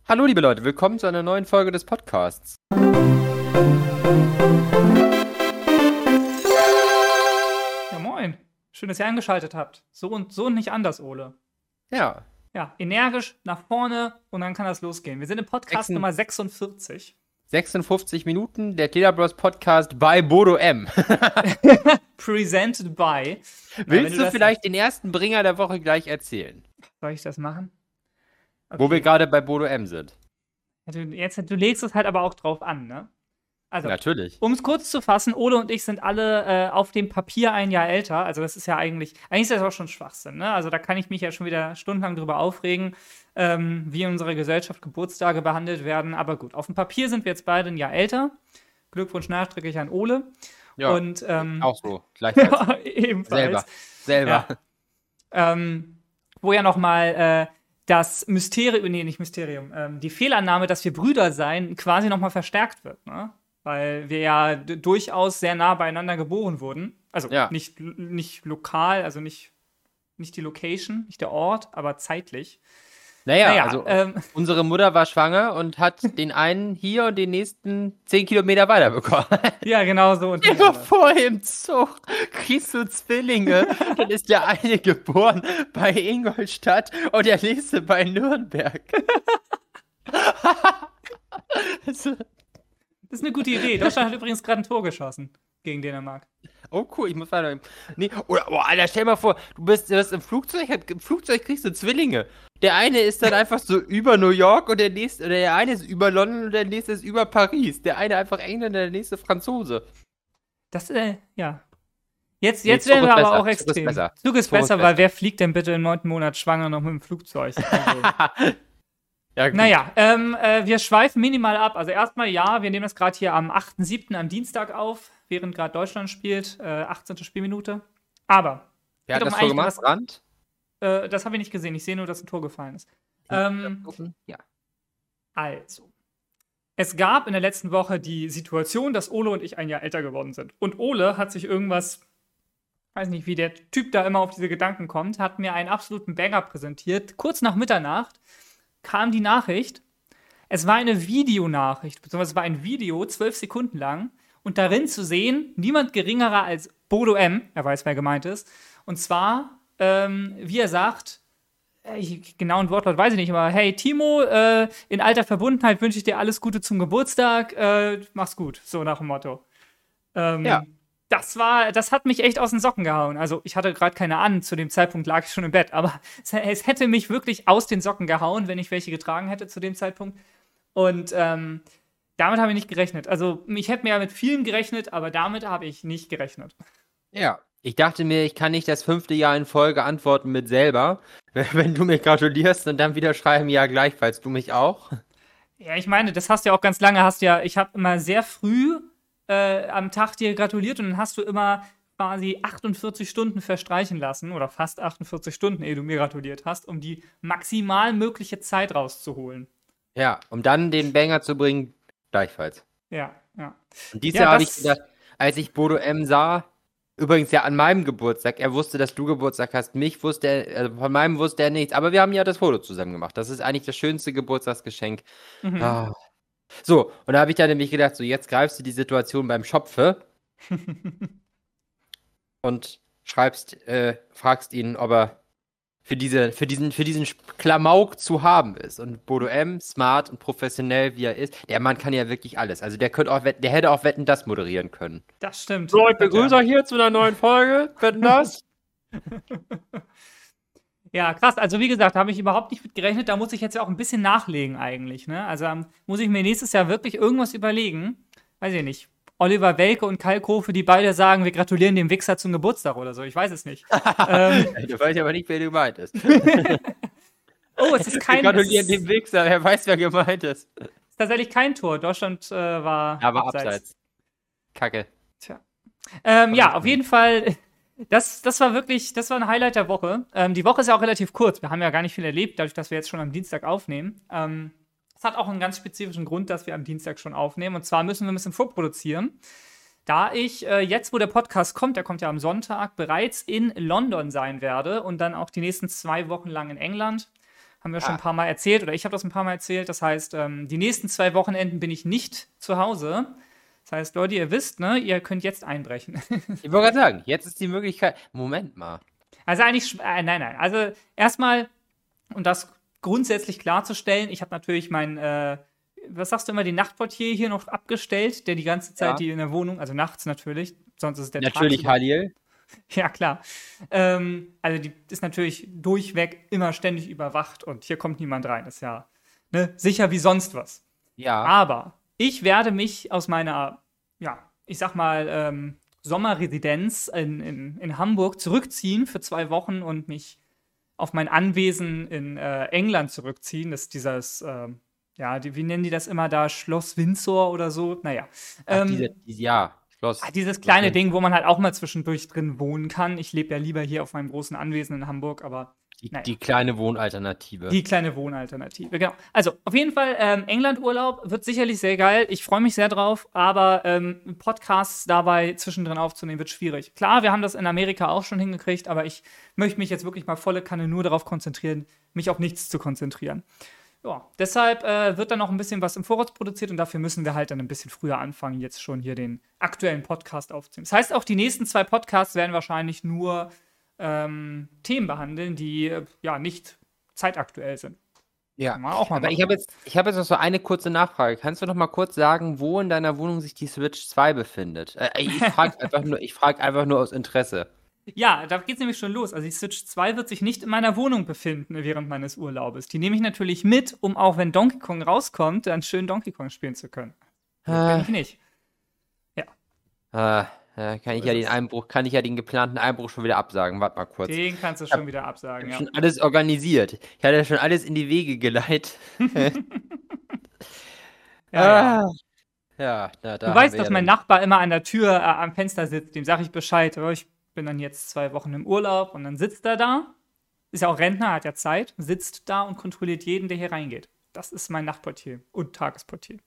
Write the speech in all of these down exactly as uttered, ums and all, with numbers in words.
Hallo liebe Leute, willkommen zu einer neuen Folge des Podcasts. Ja, moin. Schön, dass ihr eingeschaltet habt. So und so und nicht anders, Ole. Ja. Ja, energisch nach vorne und dann kann das losgehen. Wir sind im Podcast Sechsen- Nummer sechsundvierzig. sechsundfünfzig Minuten, der Cleaner Bros Podcast bei Bodo M. Presented by. Na, wenn Willst du das- vielleicht den ersten Bringer der Woche gleich erzählen? Soll ich das machen? Wo Okay. wir gerade bei Bodo M sind. Ja, du, jetzt, du legst es halt aber auch drauf an, ne? Also, Natürlich. um es kurz zu fassen, Ole und ich sind alle äh, auf dem Papier ein Jahr älter. Also das ist ja eigentlich, eigentlich ist das auch schon Schwachsinn, ne? Also da kann ich mich ja schon wieder stundenlang drüber aufregen, ähm, wie in unserer Gesellschaft Geburtstage behandelt werden. Aber gut, auf dem Papier sind wir jetzt beide ein Jahr älter. Glückwunsch nachträglich an Ole. Ja, Und ähm, auch so. Gleichfalls. ja, ebenfalls. Selber. Selber. Ja. Ähm, wo ja nochmal äh, das Mysterium, nee, nicht Mysterium, ähm, die Fehlannahme, dass wir Brüder seien, quasi nochmal verstärkt wird, ne? Weil wir ja d- durchaus sehr nah beieinander geboren wurden. Also Ja. nicht, nicht lokal, also nicht, nicht die Location, nicht der Ort, aber zeitlich. Naja, Naja, also ähm, unsere Mutter war schwanger und hat den einen hier und den nächsten zehn Kilometer weiter bekommen. ja, genau so. Und Immer vor im Zug kriegst du Zwillinge. Dann ist der eine geboren bei Ingolstadt und der nächste bei Nürnberg. Also, Das ist eine gute Idee. Deutschland hat übrigens gerade ein Tor geschossen gegen Dänemark. oh cool, ich muss weiter. Nee, oder, oh, Alter, stell mal vor, du bist, du bist im Flugzeug, im Flugzeug kriegst du Zwillinge. Der eine ist dann einfach so über New York und der nächste, oder der eine ist über London und der nächste ist über Paris. Der eine einfach Engländer, der nächste Franzose. Das, äh, ja. Jetzt, Nee, jetzt Zug werden ist wir besser, aber auch Zug ist extrem. besser. Zug ist Zug ist besser, besser. weil wer fliegt denn bitte im neunten Monat schwanger noch mit dem Flugzeug? Also, Ja, gut. naja, ähm, äh, wir schweifen minimal ab. Also erstmal ja, wir nehmen das gerade hier am achten siebten am Dienstag auf, während gerade Deutschland spielt, äh, achtzehnte Spielminute. Aber, Wer hat geht das um so eigentlich gemacht? was- Brand? äh, das habe ich nicht gesehen. Ich sehe nur, dass ein Tor gefallen ist. Ähm, Ja. Also, es gab in der letzten Woche die Situation, dass Ole und ich ein Jahr älter geworden sind. Und Ole hat sich irgendwas, weiß nicht, wie der Typ da immer auf diese Gedanken kommt, hat mir einen absoluten Banger präsentiert. Kurz nach Mitternacht kam die Nachricht. Es war eine Videonachricht, beziehungsweise es war ein Video, zwölf Sekunden lang. Und darin zu sehen, niemand geringerer als Bodo M., er weiß, wer gemeint ist. Und zwar, ähm, wie er sagt, ich, genau ein Wortlaut weiß ich nicht, aber hey Timo, äh, in alter Verbundenheit wünsche ich dir alles Gute zum Geburtstag, äh, mach's gut, so nach dem Motto. Ähm, Ja. Das war, das hat mich echt aus den Socken gehauen. Also ich hatte gerade keine an, zu dem Zeitpunkt lag ich schon im Bett, aber es, es hätte mich wirklich aus den Socken gehauen, wenn ich welche getragen hätte zu dem Zeitpunkt. Und ähm, damit habe ich nicht gerechnet. Also ich hätte mir ja mit vielem gerechnet, aber damit habe ich nicht gerechnet. Ja. Ich dachte mir, ich kann nicht das fünfte Jahr in Folge antworten mit selber, wenn du mir gratulierst und dann wieder schreiben, ja, gleichfalls, du mich auch. Ja, ich meine, das hast du ja auch ganz lange, hast ja, ich habe immer sehr früh äh, am Tag dir gratuliert und dann hast du immer quasi achtundvierzig Stunden verstreichen lassen oder fast achtundvierzig Stunden, ehe du mir gratuliert hast, um die maximal mögliche Zeit rauszuholen. Ja, um dann den Banger zu bringen, gleichfalls. Ja, ja. Und dieses Ja, Jahr habe ich das- gedacht, als ich Bodo M sah, übrigens ja an meinem Geburtstag, er wusste, dass du Geburtstag hast, mich wusste er, also von meinem wusste er nichts, aber wir haben ja das Foto zusammen gemacht. Das ist eigentlich das schönste Geburtstagsgeschenk. Mhm. Ah. So, und da habe ich dann nämlich gedacht, so jetzt greifst du die Situation beim Schopfe und schreibst, äh, fragst ihn, ob er für, diese, für, diesen, für diesen Klamauk zu haben ist. Und Bodo M, smart und professionell wie er ist, der Mann kann ja wirklich alles. Also der könnte auch wetten, der hätte auch Wetten, das moderieren können. Das stimmt. So, ich begrüße euch hier zu einer neuen Folge. Wetten, das? Ja, krass. Also wie gesagt, da habe ich überhaupt nicht mit gerechnet. Da muss ich jetzt ja auch ein bisschen nachlegen eigentlich. Ne? Also ähm, muss ich mir nächstes Jahr wirklich irgendwas überlegen. Weiß ich nicht. Oliver Welke und Kalkofe, die beide sagen, wir gratulieren dem Wichser zum Geburtstag oder so. Ich weiß es nicht. ähm, Ich weiß aber nicht, wer gemeint ist. oh, es ist Wir kein, es gratulieren ist, dem Wichser, wer weiß, wer gemeint ist. ist tatsächlich kein Tor. Deutschland äh, war, Aber abseits. Kacke. Tja. Ähm, ja, auf jeden Fall. Das, das war wirklich, das war ein Highlight der Woche. Ähm, die Woche ist ja auch relativ kurz. Wir haben ja gar nicht viel erlebt, dadurch, dass wir jetzt schon am Dienstag aufnehmen. Ähm, es hat auch einen ganz spezifischen Grund, dass wir am Dienstag schon aufnehmen. Und zwar müssen wir ein bisschen vorproduzieren. Da ich äh, jetzt, wo der Podcast kommt, der kommt ja am Sonntag, bereits in London sein werde und dann auch die nächsten zwei Wochen lang in England, Haben wir schon Ah. ein paar Mal erzählt, oder ich habe das ein paar Mal erzählt. Das heißt, ähm, die nächsten zwei Wochenenden bin ich nicht zu Hause. Das heißt, Leute, ihr wisst, ne, ihr könnt jetzt einbrechen. Ich wollte gerade sagen, jetzt ist die Möglichkeit. Moment mal. Also eigentlich, sch- äh, nein, nein. Also erstmal, um das grundsätzlich klarzustellen, ich habe natürlich mein, äh, was sagst du immer, den Nachtportier hier noch abgestellt, der die ganze Zeit Ja. die in der Wohnung, also nachts natürlich, sonst ist es der Natürlich tagsüber- Halil. Ja, klar. Ähm, also die ist natürlich durchweg immer ständig überwacht und hier kommt niemand rein. Das ist ja ne, sicher wie sonst was. Ja. Aber ich werde mich aus meiner, ja, ich sag mal, ähm, Sommerresidenz in, in, in Hamburg zurückziehen für zwei Wochen und mich auf mein Anwesen in äh, England zurückziehen. Das ist dieses, ähm, ja, die, wie nennen die das immer da? Schloss Windsor oder so? Naja. Ach, Ähm, diese, diese, ja, Schloss. Ah, dieses kleine Okay. Ding, wo man halt auch mal zwischendurch drin wohnen kann. Ich lebe ja lieber hier auf meinem großen Anwesen in Hamburg, aber Die, naja. die kleine Wohnalternative. die kleine Wohnalternative, genau. Also, auf jeden Fall, ähm, England-Urlaub wird sicherlich sehr geil. Ich freue mich sehr drauf, aber ähm, Podcasts dabei zwischendrin aufzunehmen, wird schwierig. Klar, wir haben das in Amerika auch schon hingekriegt, aber ich möchte mich jetzt wirklich mal volle Kanne nur darauf konzentrieren, mich auf nichts zu konzentrieren. Ja, deshalb äh, wird dann noch ein bisschen was im Voraus produziert und dafür müssen wir halt dann ein bisschen früher anfangen, jetzt schon hier den aktuellen Podcast aufzunehmen. Das heißt, auch die nächsten zwei Podcasts werden wahrscheinlich nur ähm, Themen behandeln, die äh, ja nicht zeitaktuell sind. Ja. Kann man auch mal Aber ich machen. habe jetzt, ich habe jetzt noch so eine kurze Nachfrage. Kannst du noch mal kurz sagen, wo in deiner Wohnung sich die Switch zwei befindet? Äh, ich frage einfach nur, ich frage einfach nur aus Interesse. Ja, da geht's nämlich schon los. Also die Switch zwei wird sich nicht in meiner Wohnung befinden während meines Urlaubes. Die nehme ich natürlich mit, um auch wenn Donkey Kong rauskommt, dann schön Donkey Kong spielen zu können. Das Ah. bin ich nicht. Äh, äh, kann ich So ja ist den es. Einbruch, kann ich ja den geplanten Einbruch schon wieder absagen. Warte mal kurz. Den kannst du Ich hab- schon wieder absagen, Ich ja. habe schon alles organisiert. Ich hatte schon alles in die Wege geleitet. Ja, ja. Ah. Ja, na, da Du haben weißt, wir dass ja mein dann- Nachbar immer an der Tür äh, am Fenster sitzt. Dem sage ich Bescheid. Oh, ich bin dann jetzt zwei Wochen im Urlaub und dann sitzt er da. Ist ja auch Rentner, hat ja Zeit. Sitzt da und kontrolliert jeden, der hier reingeht. Das ist mein Nachtportier und Tagesportier.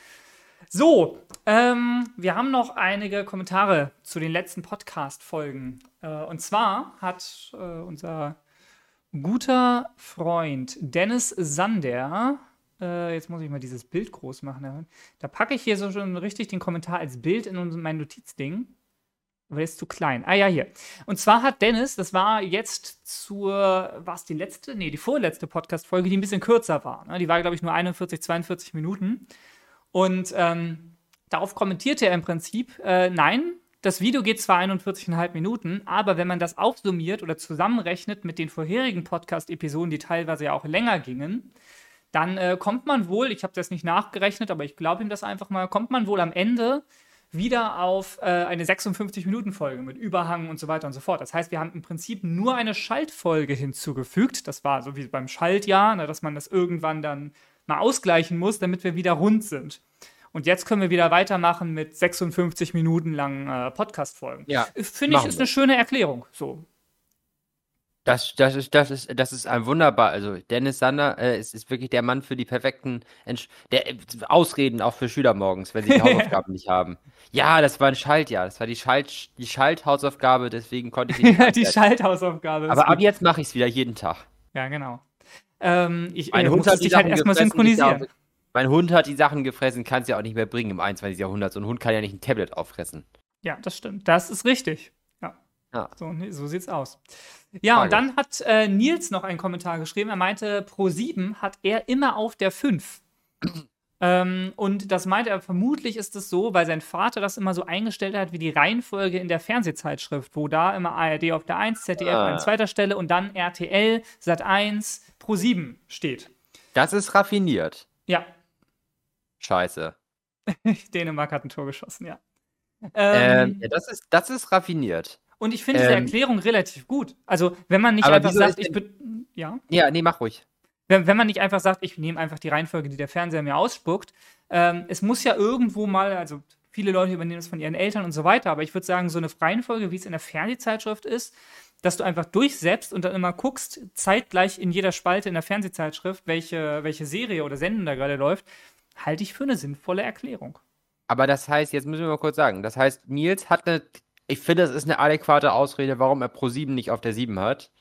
So, ähm, wir haben noch einige Kommentare zu den letzten Podcast-Folgen. Äh, und zwar hat äh, unser guter Freund Dennis Sander, äh, jetzt muss ich mal dieses Bild groß machen. Da packe ich hier so schon richtig den Kommentar als Bild in unser- mein Notizding. Aber der ist zu klein. Ah ja, hier. Und zwar hat Dennis, das war jetzt zur, war es die letzte? Nee, die vorletzte Podcast-Folge, die ein bisschen kürzer war. Ne? Die war, glaube ich, nur einundvierzig, zweiundvierzig Minuten. Und ähm, darauf kommentierte er im Prinzip, äh, nein, das Video geht zwar einundvierzig Komma fünf Minuten, aber wenn man das aufsummiert oder zusammenrechnet mit den vorherigen Podcast-Episoden, die teilweise ja auch länger gingen, dann äh, kommt man wohl, ich habe das nicht nachgerechnet, aber ich glaube ihm das einfach mal, kommt man wohl am Ende wieder auf äh, eine sechsundfünfzig-Minuten-Folge mit Überhang und so weiter und so fort. Das heißt, wir haben im Prinzip nur eine Schaltfolge hinzugefügt. Das war so wie beim Schaltjahr, ne, dass man das irgendwann dann mal ausgleichen muss, damit wir wieder rund sind. Und jetzt können wir wieder weitermachen mit sechsundfünfzig Minuten langen äh, Podcast-Folgen. Ja, Finde ich, machen ist wir. eine schöne Erklärung. So. Das, das, ist, das, ist, das ist ein wunderbar. Also Dennis Sander äh, ist, ist wirklich der Mann für die perfekten Entsch der, äh, Ausreden auch für Schüler morgens, wenn sie die Hausaufgaben nicht haben. Ja, das war ein Schaltjahr. Das war die, Schalt, die Schalthausaufgabe, deswegen konnte ich die nicht die abwerten. Schalthausaufgabe. ist Aber ab gut. jetzt mache ich es wieder jeden Tag. Ja, genau. Ähm, ich Mein äh, Hund muss hat die dich halt Sachen erstmal gefressen. die ich synchronisieren. auch- Mein Hund hat die Sachen gefressen, kann es ja auch nicht mehr bringen im einundzwanzigsten Jahrhundert. So ein Hund kann ja nicht ein Tablet auffressen. Ja, das stimmt. Das ist richtig. Ja. Ja. So, nee, so sieht's aus. Ja, Frage. und dann hat äh, Nils noch einen Kommentar geschrieben. Er meinte, Pro sieben hat er immer auf der fünf. ähm, und das meinte er, vermutlich ist es so, weil sein Vater das immer so eingestellt hat, wie die Reihenfolge in der Fernsehzeitschrift, wo da immer A R D auf der eins, Z D F Ah. an zweiter Stelle und dann R T L, Sat eins, Pro sieben steht. Das ist raffiniert. Ja, Scheiße. Dänemark hat ein Tor geschossen, ja. Ähm, Ähm, ja, das ist, das ist raffiniert. Und ich finde diese ähm, Erklärung relativ gut. Also, wenn man nicht aber einfach wieso sagt, ist ich bin. Ja. Ja, nee, mach ruhig. Wenn, wenn man nicht einfach sagt, ich nehme einfach die Reihenfolge, die der Fernseher mir ausspuckt. Ähm, es muss ja irgendwo mal, also viele Leute übernehmen das von ihren Eltern und so weiter, aber ich würde sagen, so eine Reihenfolge, wie es in der Fernsehzeitschrift ist, dass du einfach durchsetzt und dann immer guckst, zeitgleich in jeder Spalte in der Fernsehzeitschrift, welche, welche Serie oder Sendung da gerade läuft, halte ich für eine sinnvolle Erklärung. Aber das heißt, jetzt müssen wir mal kurz sagen, das heißt, Nils hat eine, ich finde, das ist eine adäquate Ausrede, warum er Pro sieben nicht auf der sieben hat.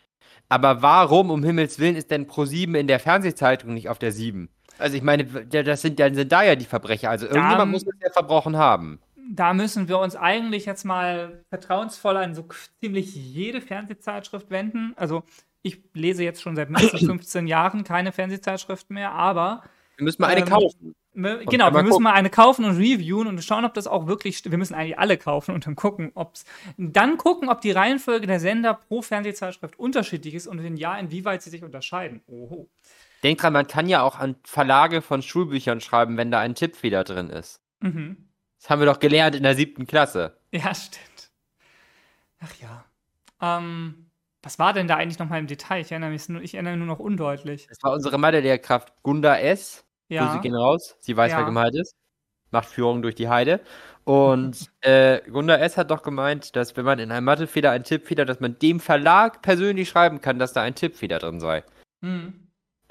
Aber warum, um Himmels Willen, ist denn ProSieben in der Fernsehzeitung nicht auf der sieben? Also ich meine, d- das sind, dann sind da ja die Verbrecher. Also Da, irgendjemand muss das ja verbrochen haben. da müssen wir uns eigentlich jetzt mal vertrauensvoll an so ziemlich jede Fernsehzeitschrift wenden. Also ich lese jetzt schon seit mindestens fünfzehn Jahren keine Fernsehzeitschrift mehr, aber Wir müssen mal eine ähm, kaufen. ne, Und genau, dann wir mal müssen gucken. mal eine kaufen und reviewen und schauen, ob das auch wirklich, st- wir müssen eigentlich alle kaufen und dann gucken, ob's, dann gucken, ob die Reihenfolge der Sender pro Fernsehzeitschrift unterschiedlich ist und wenn ja, inwieweit sie sich unterscheiden. Oho. Denk dran, man kann ja auch an Verlage von Schulbüchern schreiben, wenn da ein Tippfehler drin ist. Mhm. Das haben wir doch gelernt in der siebten Klasse. Ja, stimmt. Ach ja. Ähm, was war denn da eigentlich nochmal im Detail? Ich erinnere mich nur, ich erinnere nur noch undeutlich. Das war unsere Mathe-Lehrkraft Gunda S. Grüße Ja, gehen raus. Sie weiß, wer ja. gemeint ist. Macht Führung durch die Heide. Und äh, Gunda S. hat doch gemeint, dass wenn man in einem Mathefehler einen Tippfehler, dass man dem Verlag persönlich schreiben kann, dass da ein Tippfehler drin sei. Hm.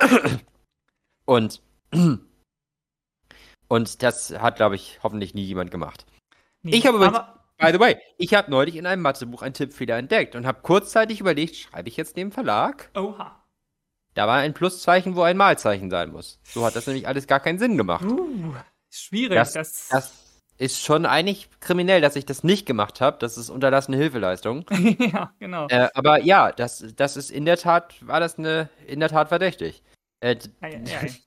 Und, und das hat, glaube ich, hoffentlich nie jemand gemacht. Nee, Ich habe übrigens, aber by the way, ich habe neulich in einem Mathebuch einen Tippfehler entdeckt und habe kurzzeitig überlegt, schreibe ich jetzt dem Verlag? oha. Da war ein Pluszeichen, wo ein Malzeichen sein muss. So hat das nämlich alles gar keinen Sinn gemacht. Uh, schwierig. Das, Das, das ist schon eigentlich kriminell, dass ich das nicht gemacht habe. Das ist unterlassene Hilfeleistung. ja, genau. Äh, aber ja, das, das ist in der Tat, war das eine, in der Tat verdächtig. Äh, d- Ei, ei, ei.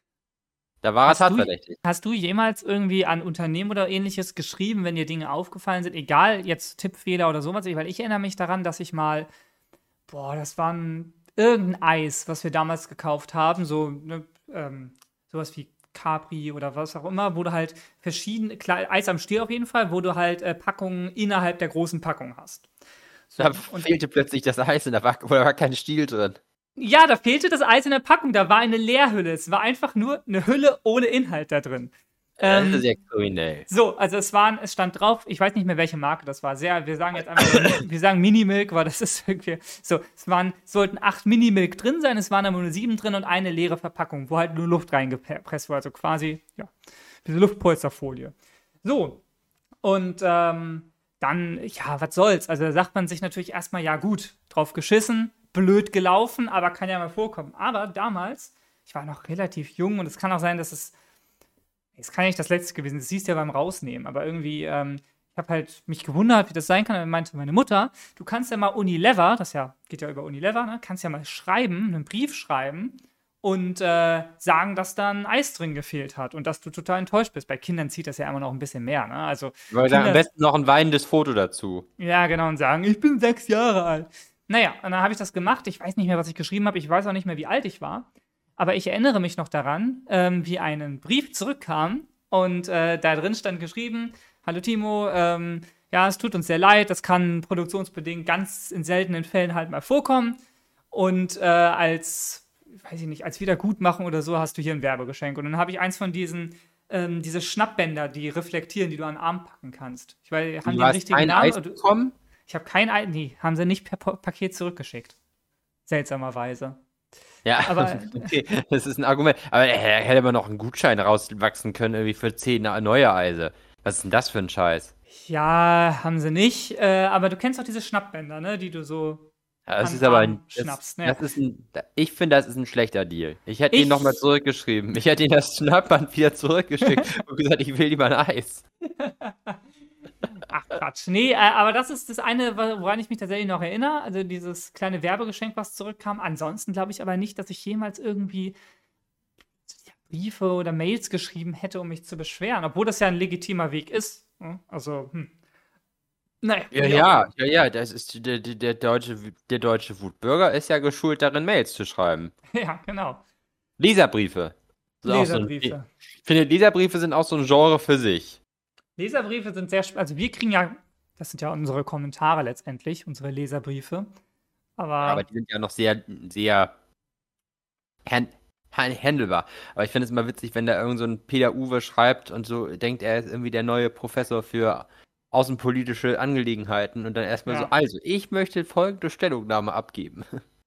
da war er Hast du- tatverdächtig. Hast du jemals irgendwie an Unternehmen oder ähnliches geschrieben, wenn dir Dinge aufgefallen sind? Egal, jetzt Tippfehler oder sowas. Weil ich erinnere mich daran, dass ich mal, boah, das war ein, irgendein Eis, was wir damals gekauft haben, so ne, ähm, sowas wie Capri oder was auch immer, wo du halt verschiedene, klar, Eis am Stiel auf jeden Fall, wo du halt äh, Packungen innerhalb der großen Packung hast. So, Da und fehlte plötzlich das Eis und da war, da war kein Stiel drin. ja, da fehlte das Eis in der Packung, da war eine Leerhülle. Es war einfach nur eine Hülle ohne Inhalt da drin. Das Ähm, ist ja kriminell. So, also es waren, es stand drauf, ich weiß nicht mehr, welche Marke das war. Sehr, wir sagen jetzt einfach, wir sagen Minimilk, weil das ist irgendwie so. Es waren, sollten acht Minimilk drin sein, es waren aber nur sieben drin und eine leere Verpackung, wo halt nur Luft reingepresst war, also quasi, ja, diese Luftpolsterfolie. So, und ähm, dann, ja, was soll's? Also da sagt man sich natürlich erstmal, ja gut, drauf geschissen, blöd gelaufen, aber kann ja mal vorkommen. Aber damals, ich war noch relativ jung und es kann auch sein, dass es es kann nicht das letzte gewesen sein, das siehst du ja beim Rausnehmen, aber irgendwie, ähm, ich habe halt mich gewundert, wie das sein kann. Und dann meinte meine Mutter, du kannst ja mal Unilever, das ja, geht ja über Unilever, ne, kannst ja mal schreiben, einen Brief schreiben und äh, sagen, dass da ein Eis drin gefehlt hat und dass du total enttäuscht bist. Bei Kindern zieht das ja immer noch ein bisschen mehr, ne? Also, Ich würde sagen, am Kinder- besten noch ein weinendes Foto dazu. ja, genau, und sagen, ich bin sechs Jahre alt. Naja, und dann habe ich das gemacht. Ich weiß nicht mehr, was ich geschrieben habe. Ich weiß auch nicht mehr, wie alt ich war. Aber ich erinnere mich noch daran, ähm, wie ein Brief zurückkam und äh, da drin stand geschrieben: Hallo Timo, ähm, ja, es tut uns sehr leid, das kann produktionsbedingt ganz in seltenen Fällen halt mal vorkommen. Und äh, als, weiß ich nicht, als Wiedergutmachung oder so hast du hier ein Werbegeschenk. Und dann habe ich eins von diesen, ähm, diese Schnappbänder, die reflektieren, die du an den Arm packen kannst. Ich weiß, haben die Du einen hast richtigen ein Namen? Eis Oder- bekommen? Ich habe kein Ei, nee, haben sie nicht per Pa- Paket zurückgeschickt. Seltsamerweise. Ja, Aber- okay, das ist ein Argument. Aber er hätte man noch einen Gutschein rauswachsen können, irgendwie für zehn neue Eise. Was ist denn das für ein Scheiß? Ja, haben sie nicht. Äh, aber du kennst doch diese Schnappbänder, ne? Die du so. Ja, das An ist aber Arm ein, das, schnappst, ne? das ist ein, ich finde, das ist ein schlechter Deal. Ich hätte Ich- ihn nochmal zurückgeschrieben. Ich hätte ihn das Schnappband wieder zurückgeschickt und gesagt, ich will lieber ein Eis. Ach, Quatsch. Nee, äh, aber das ist das eine, wa- woran ich mich tatsächlich noch erinnere. Also dieses kleine Werbegeschenk, was zurückkam. Ansonsten glaube ich aber nicht, dass ich jemals irgendwie ja, Briefe oder Mails geschrieben hätte, um mich zu beschweren. Obwohl das ja ein legitimer Weg ist. ne? Also, hm. Naja. Ja, wie auch ja, immer. ja, ja, das ist der, der, der deutsche, der deutsche Wutbürger ist ja geschult darin, Mails zu schreiben. Ja, genau. Leserbriefe. Das ist auch so ein- Leserbriefe. Ich finde, Leserbriefe sind auch so ein Genre für sich. Leserbriefe sind sehr, sp- also wir kriegen ja, das sind ja unsere Kommentare letztendlich, unsere Leserbriefe. Aber, Aber die sind ja noch sehr, sehr hand, hand, handelbar. Aber ich finde es immer witzig, wenn da irgend so ein Peter Uwe schreibt und so denkt, er ist irgendwie der neue Professor für außenpolitische Angelegenheiten und dann erstmal Ja. so, also, ich möchte folgende Stellungnahme abgeben.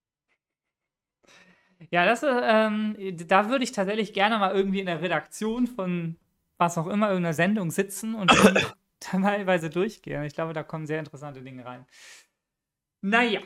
ja, das, äh, ähm, da würde ich tatsächlich gerne mal irgendwie in der Redaktion von was auch immer, irgendeiner Sendung sitzen und die teilweise durchgehen. Ich glaube, da kommen sehr interessante Dinge rein. Naja,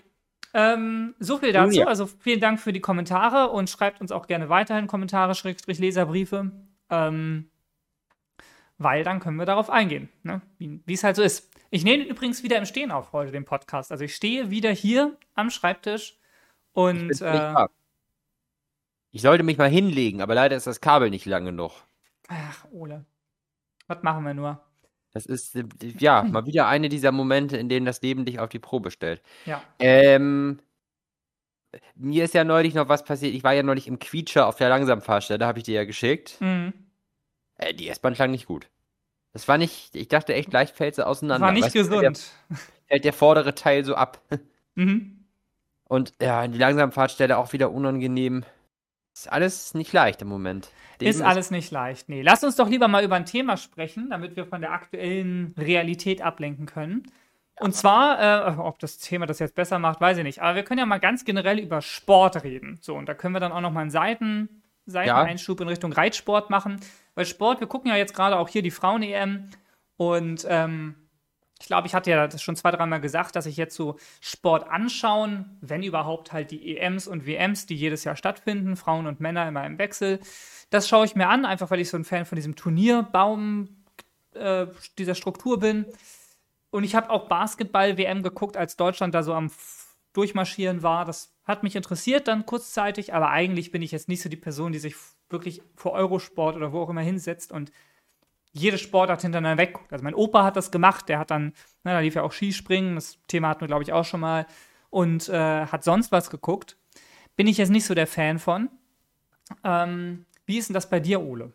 Ähm, so viel Nun dazu. ja. Also vielen Dank für die Kommentare und schreibt uns auch gerne weiterhin Kommentare, Schrägstrich Leserbriefe. Ähm, weil dann können wir darauf eingehen, ne? Wie wie es halt so ist. Ich nehme übrigens wieder im Stehen auf heute den Podcast. Also ich stehe wieder hier am Schreibtisch Ich bin und völlig äh, baff. Ich sollte mich mal hinlegen, aber leider ist das Kabel nicht lang genug. ach, Ole, was machen wir nur? Das ist, äh, ja, mal wieder eine dieser Momente, in denen das Leben dich auf die Probe stellt. Ja. Ähm, mir ist ja neulich noch was passiert. Ich war ja neulich im Quietscher auf der Langsamfahrstelle, habe ich dir ja geschickt. Mhm. Äh, die S-Bahn klang nicht gut. Das war nicht, ich dachte echt, gleich fällt sie Das auseinander. war nicht Weißt du, fällt der, gesund. fällt der vordere Teil so ab. Mhm. Und ja, die Langsamfahrtstelle auch wieder unangenehm. Ist alles nicht leicht im Moment. Ist Leben alles nicht leicht. Nee, lass uns doch lieber mal über ein Thema sprechen, damit wir von der aktuellen Realität ablenken können. Und zwar, äh, ob das Thema das jetzt besser macht, weiß ich nicht. Aber wir können ja mal ganz generell über Sport reden. So, und da können wir dann auch noch mal einen Seiten, Seiteneinschub in Richtung Reitsport machen. Weil Sport, wir gucken ja jetzt gerade auch hier die Frauen-E M. Und ähm, ich glaube, ich hatte ja das schon zwei, dreimal gesagt, dass ich jetzt so Sport anschauen, wenn überhaupt halt die E Ms und W Ms, die jedes Jahr stattfinden, Frauen und Männer immer im Wechsel. Das schaue ich mir an, einfach weil ich so ein Fan von diesem Turnierbaum, äh, dieser Struktur bin. Und ich habe auch Basketball-W M geguckt, als Deutschland da so am F- Durchmarschieren war. Das hat mich interessiert dann kurzzeitig, aber eigentlich bin ich jetzt nicht so die Person, die sich f- wirklich vor Eurosport oder wo auch immer hinsetzt und jede Sportart hintereinander wegguckt. Also mein Opa hat das gemacht, der hat dann, na, da lief ja auch Skispringen, das Thema hatten wir, glaube ich, auch schon mal, und äh, hat sonst was geguckt. Bin ich jetzt nicht so der Fan von. Ähm, wie ist denn das bei dir, Ole?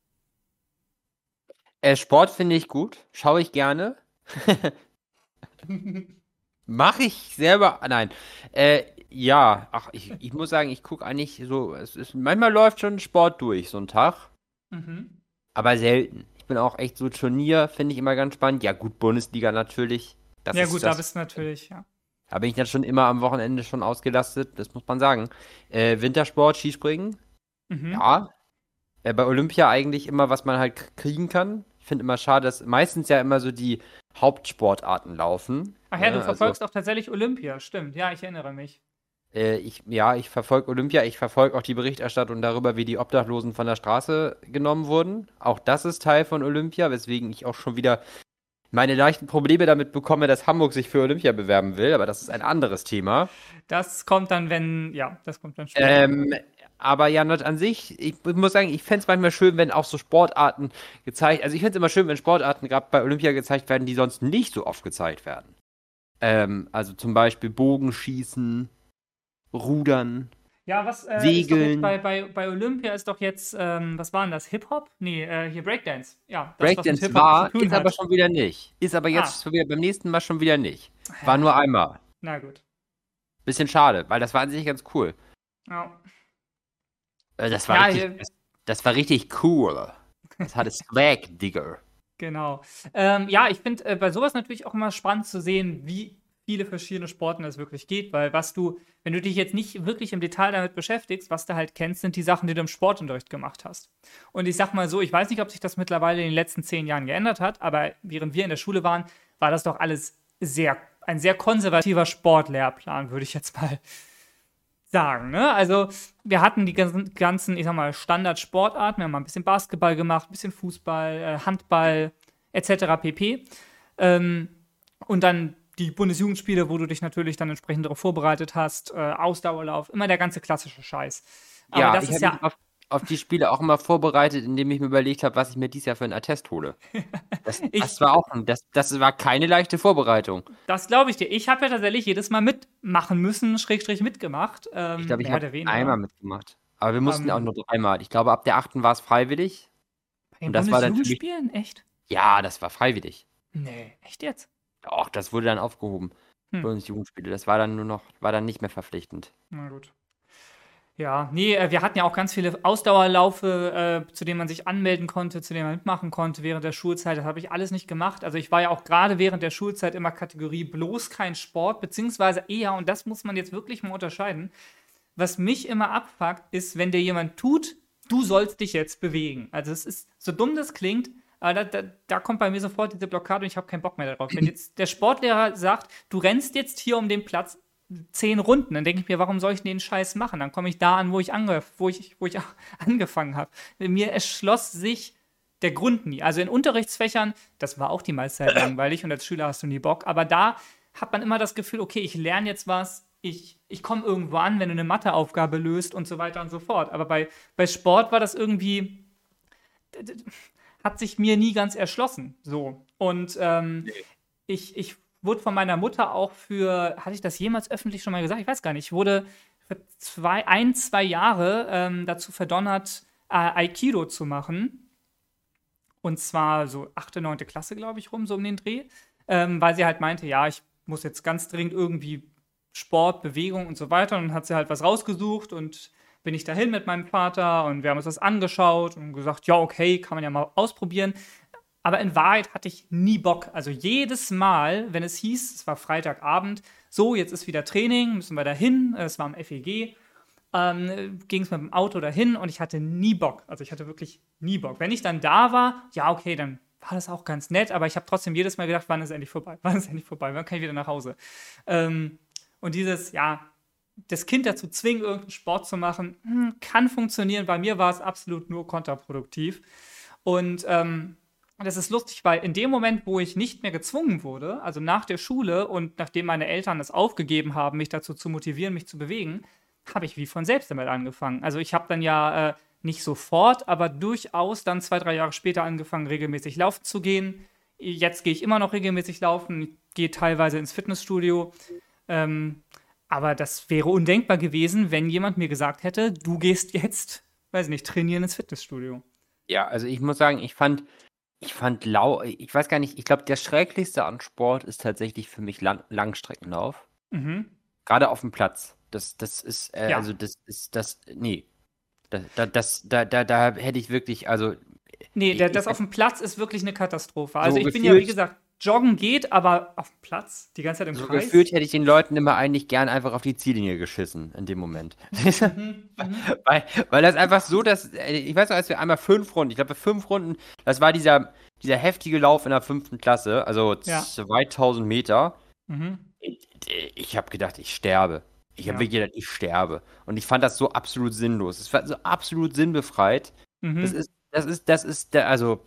Äh, Sport finde ich gut. Schaue ich gerne. Mache ich selber. Nein. Äh, ja, ach, ich, ich muss sagen, ich gucke eigentlich so. Es ist, manchmal läuft schon Sport durch, so ein Tag. Mhm. Aber selten. Ich bin auch echt so Turnier, finde ich immer ganz spannend. Ja, gut, Bundesliga natürlich. Das Ja, ist gut, da das. bist du natürlich, ja. Da bin ich dann schon immer am Wochenende schon ausgelastet, das muss man sagen. Äh, Wintersport, Skispringen, Mhm. ja. Äh, bei Olympia eigentlich immer, was man halt k- kriegen kann. Ich finde immer schade, dass meistens ja immer so die Hauptsportarten laufen. Ach ja, Ne? du Also, verfolgst auch tatsächlich Olympia, stimmt. Ja, ich erinnere mich. äh, ich, ja, ich verfolge Olympia, ich verfolge auch die Berichterstattung darüber, wie die Obdachlosen von der Straße genommen wurden. Auch das ist Teil von Olympia, weswegen ich auch schon wieder meine leichten Probleme damit bekomme, dass Hamburg sich für Olympia bewerben will, aber das ist ein anderes Thema. Das kommt dann, wenn, ja, das kommt dann später. Ähm, aber ja, not an sich, ich muss sagen, ich fände es manchmal schön, wenn auch so Sportarten gezeigt, also ich fände es immer schön, wenn Sportarten gerade bei Olympia gezeigt werden, die sonst nicht so oft gezeigt werden. Ähm, also zum Beispiel Bogenschießen, Rudern, Ja, was äh, ist doch jetzt Segeln, bei, bei, bei Olympia ist doch jetzt, ähm, was war denn das? Hip-Hop? Nee, äh, hier Breakdance. Ja, das, was mit Breakdance Hip-Hop zu war, tun ist aber hat. schon wieder nicht. Ist aber Ah, jetzt schon wieder beim nächsten Mal schon wieder nicht. War nur einmal. na gut. Bisschen schade, weil das war an sich ganz cool. Ja, Äh, Das war ja richtig, hier, das, das war richtig cool. Das hatte Swag, Digger. genau. Ähm, ja, ich finde äh, bei sowas natürlich auch immer spannend zu sehen, wie viele verschiedene Sporten es wirklich geht, weil was du, wenn du dich jetzt nicht wirklich im Detail damit beschäftigst, was du halt kennst, sind die Sachen, die du im Sportunterricht gemacht hast. Und ich sag mal so, ich weiß nicht, ob sich das mittlerweile in den letzten zehn Jahren geändert hat, aber während wir in der Schule waren, war das doch alles sehr, ein sehr konservativer Sportlehrplan, würde ich jetzt mal sagen. Ne? Also wir hatten die ganzen, ganzen, ich sag mal, Standardsportarten. Wir haben mal ein bisschen Basketball gemacht, ein bisschen Fußball, äh, Handball, et cetera pp. Ähm, und dann die Bundesjugendspiele, wo du dich natürlich dann entsprechend darauf vorbereitet hast, äh, Ausdauerlauf, immer der ganze klassische Scheiß. Aber Ja, das ich ist habe mich ja, auf, auf die Spiele auch immer vorbereitet, indem ich mir überlegt habe, was ich mir dieses Jahr für einen Attest hole. Das, ich, das war auch ein, das, das war keine leichte Vorbereitung. das glaube ich dir. Ich habe ja tatsächlich jedes Mal mitmachen müssen, Schrägstrich mitgemacht, ähm, Ich glaube, ich mehr habe oder weniger. einmal mitgemacht. Aber wir mussten auch Ähm, nur dreimal. Ich glaube, ab der achten war es freiwillig. bei den Und das war dann für mich, Bundesjugendspielen? Echt? ja, das war freiwillig. Nee, echt jetzt? Doch, das wurde dann aufgehoben. Hm. Bundesjugendspiele. Das war dann nur noch, war dann nicht mehr verpflichtend. Na gut. Ja, nee, äh, wir hatten ja auch ganz viele Ausdauerlaufe, äh, zu denen man sich anmelden konnte, zu denen man mitmachen konnte während der Schulzeit. Das habe ich alles nicht gemacht. Also ich war ja auch gerade während der Schulzeit immer Kategorie bloß kein Sport, beziehungsweise eher, und das muss man jetzt wirklich mal unterscheiden, was mich immer abfuckt, ist, wenn dir jemand tut, du sollst dich jetzt bewegen. Also es ist, so dumm das klingt, aber da, da, da kommt bei mir sofort diese Blockade und ich habe keinen Bock mehr darauf. Wenn jetzt der Sportlehrer sagt, du rennst jetzt hier um den Platz zehn Runden. Dann denke ich mir, warum soll ich den Scheiß machen? Dann komme ich da an, wo ich, ange wo ich, wo ich angefangen habe. Mir erschloss sich der Grund nie. Also in Unterrichtsfächern, das war auch die meiste Zeit langweilig und als Schüler hast du nie Bock, aber da hat man immer das Gefühl, okay, ich lerne jetzt was, ich, ich komme irgendwo an, wenn du eine Matheaufgabe löst und so weiter und so fort. Aber bei, bei Sport war das irgendwie, hat sich mir nie ganz erschlossen. So. Und ähm, ich, ich wurde von meiner Mutter auch für, hatte ich das jemals öffentlich schon mal gesagt? Ich weiß gar nicht. Ich wurde für zwei, ein, zwei Jahre ähm, dazu verdonnert, äh, Aikido zu machen. Und zwar so achte, neunte Klasse, glaube ich, rum, so um den Dreh. Ähm, weil sie halt meinte, ja, ich muss jetzt ganz dringend irgendwie Sport, Bewegung und so weiter. Und dann hat sie halt was rausgesucht und bin ich dahin mit meinem Vater und wir haben uns das angeschaut und gesagt, ja, okay, kann man ja mal ausprobieren. Aber in Wahrheit hatte ich nie Bock. Also jedes Mal, wenn es hieß, es war Freitagabend, so, jetzt ist wieder Training, müssen wir dahin, es war am F E G, ähm, ging es mit dem Auto dahin und ich hatte nie Bock. Also ich hatte wirklich nie Bock. Wenn ich dann da war, ja, okay, dann war das auch ganz nett, aber ich habe trotzdem jedes Mal gedacht, wann ist endlich vorbei? Wann ist endlich vorbei? Wann kann ich wieder nach Hause? Ähm, und dieses, ja, das Kind dazu zwingen, irgendeinen Sport zu machen, hm, kann funktionieren. Bei mir war es absolut nur kontraproduktiv. Und ähm, das ist lustig, weil in dem Moment, wo ich nicht mehr gezwungen wurde, also nach der Schule und nachdem meine Eltern es aufgegeben haben, mich dazu zu motivieren, mich zu bewegen, habe ich wie von selbst damit angefangen. Also ich habe dann ja äh, nicht sofort, aber durchaus dann zwei, drei Jahre später angefangen, regelmäßig laufen zu gehen. Jetzt gehe ich immer noch regelmäßig laufen, gehe teilweise ins Fitnessstudio. Ähm, aber das wäre undenkbar gewesen, wenn jemand mir gesagt hätte, du gehst jetzt, weiß nicht, trainieren ins Fitnessstudio. Ja, also ich muss sagen, ich fand, ich fand lau, ich weiß gar nicht, ich glaube, der schrecklichste an Sport ist tatsächlich für mich Lang Langstreckenlauf. Mhm. Gerade auf dem Platz. Das, das ist, äh, Ja. also das ist, das, nee. Da, da, das, da, da, da hätte ich wirklich, also. Nee, der, ich, das ich, auf dem Platz ist wirklich eine Katastrophe. Also ich bin ja, gefühlt- wie gesagt, joggen geht, aber auf dem Platz, die ganze Zeit im So Kreis. gefühlt hätte ich den Leuten immer eigentlich gern einfach auf die Ziellinie geschissen in dem Moment. Mhm, mhm. weil, weil das einfach so, dass, äh, ich weiß noch, als wir einmal fünf Runden, ich glaube fünf Runden, das war dieser, dieser heftige Lauf in der fünften Klasse, also Ja. zweitausend Meter. Mhm. Ich, ich habe gedacht, ich sterbe. Ich habe Ja. wirklich gedacht, ich sterbe. Und ich fand das so absolut sinnlos. Es war so absolut sinnbefreit. Mhm. Das ist, das ist, das ist, der, also,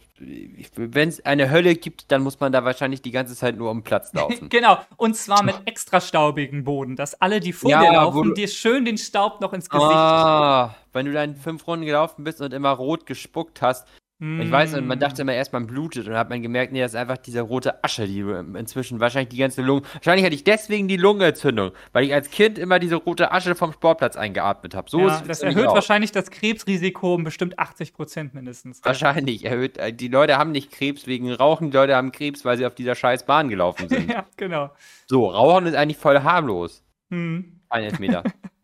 wenn es eine Hölle gibt, dann muss man da wahrscheinlich die ganze Zeit nur um den Platz laufen. Genau, und zwar mit extra staubigem Boden, dass alle, die vor Ja, dir wo laufen, du- dir schön den Staub noch ins Gesicht. Ah, wenn du dann fünf Runden gelaufen bist und immer rot gespuckt hast. Mm. Ich weiß, und man dachte immer erst, man blutet. Und dann hat man gemerkt, nee, das ist einfach diese rote Asche, die du inzwischen wahrscheinlich die ganze Lunge. Wahrscheinlich hatte ich deswegen die Lungenentzündung, weil ich als Kind immer diese rote Asche vom Sportplatz eingeatmet habe. So Ja, ist das nämlich erhöht auch. wahrscheinlich das Krebsrisiko um bestimmt achtzig Prozent mindestens. Wahrscheinlich erhöht. äh, Die Leute haben nicht Krebs wegen Rauchen, die Leute haben Krebs, weil sie auf dieser scheiß Bahn gelaufen sind. Ja, genau. So, Rauchen ist eigentlich voll harmlos. Hm. Kein Elfmeter.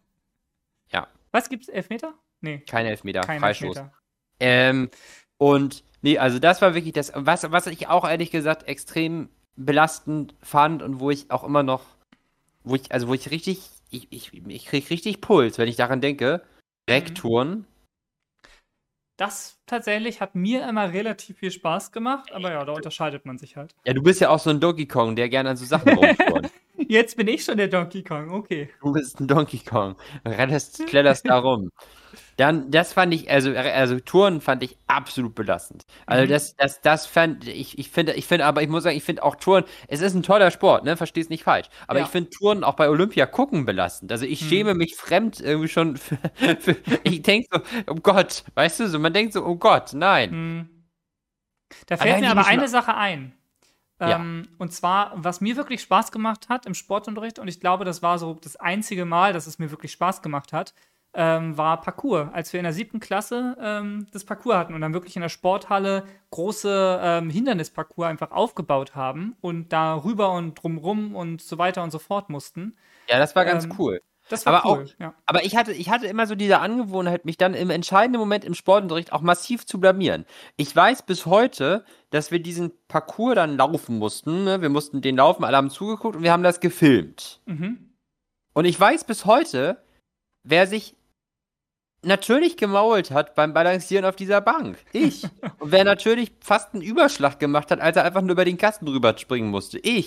Was gibt's? Elfmeter? Nee, Kein Elfmeter. kein Freistoß. Elfmeter. Ähm, und, nee, also das war wirklich das, was, was ich auch ehrlich gesagt extrem belastend fand und wo ich auch immer noch, wo ich, also wo ich richtig, ich, ich, ich krieg richtig Puls, wenn ich daran denke. Rekttouren. Das tatsächlich hat mir immer relativ viel Spaß gemacht, aber ja, da unterscheidet man sich halt. Ja, du bist ja auch so ein Donkey Kong, der gerne an so Sachen rumturnt. Jetzt bin ich schon der Donkey Kong, okay. Du bist ein Donkey Kong. Rennst, kletterst da rum. Dann, das fand ich, also, also Touren fand ich absolut belastend. Also Mhm. das, das, das fand ich, ich finde, ich finde, aber ich muss sagen, ich finde auch Touren, es ist ein toller Sport, ne, versteh's nicht falsch. Aber Ja. ich finde Touren auch bei Olympia gucken belastend. Also ich Mhm. schäme mich fremd irgendwie schon für, für ich denke so, oh Gott, weißt du so, man denkt so, oh Gott, nein. Hm. Da fällt Allein mir die aber nicht eine mal- Sache ein. Ja. Ähm, und zwar, was mir wirklich Spaß gemacht hat im Sportunterricht, und ich glaube, das war so das einzige Mal, dass es mir wirklich Spaß gemacht hat, ähm, war Parkour. Als wir in der siebten Klasse ähm, das Parkour hatten und dann wirklich in der Sporthalle große ähm, Hindernisparcours einfach aufgebaut haben und da rüber und drumrum und so weiter und so fort mussten. Ja, das war ganz Ähm, cool. Das war Aber cool, ja. Aber ich hatte, ich hatte immer so diese Angewohnheit, mich dann im entscheidenden Moment im Sportunterricht auch massiv zu blamieren. Ich weiß bis heute, dass wir diesen Parcours dann laufen mussten. Ne? Wir mussten den laufen, alle haben zugeguckt und wir haben das gefilmt. Mhm. Und ich weiß bis heute, wer sich natürlich gemault hat beim Balancieren auf dieser Bank. Ich. Und wer natürlich fast einen Überschlag gemacht hat, als er einfach nur über den Kasten drüber springen musste. Ich.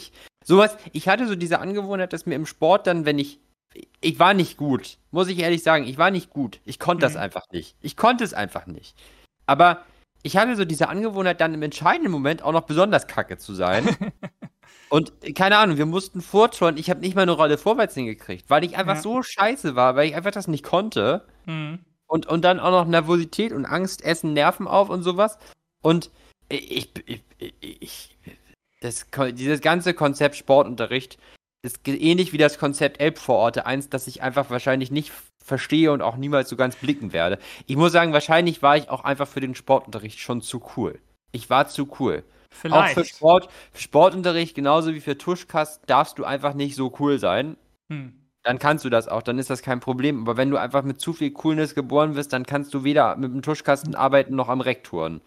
Sowas, ich hatte so diese Angewohnheit, dass mir im Sport dann, wenn ich, ich war nicht gut, muss ich ehrlich sagen, ich war nicht gut. Ich konnte das Mhm. einfach nicht. Ich konnte es einfach nicht. Aber ich hatte so diese Angewohnheit, dann im entscheidenden Moment auch noch besonders kacke zu sein. Und äh, keine Ahnung, wir mussten vorturnen, ich habe nicht mal eine Rolle vorwärts hingekriegt, weil ich einfach Ja. so scheiße war, weil ich einfach das nicht konnte. Mhm. Und, und dann auch noch Nervosität und Angst, Essen, Nerven auf und sowas. Und ich, ich, ich, ich das, Ko- dieses ganze Konzept Sportunterricht ist ge- ähnlich wie das Konzept Elbvororte, eins, das ich einfach wahrscheinlich nicht verstehe und auch niemals so ganz blicken werde. Ich muss sagen, wahrscheinlich war ich auch einfach für den Sportunterricht schon zu cool. Ich war zu cool. Auch für Vielleicht. Sport, für Sportunterricht, genauso wie für Tuschkast, darfst du einfach nicht so cool sein. Hm. Dann kannst du das auch, dann ist das kein Problem. Aber wenn du einfach mit zu viel Coolness geboren wirst, dann kannst du weder mit dem Tuschkasten arbeiten noch am Rektoren.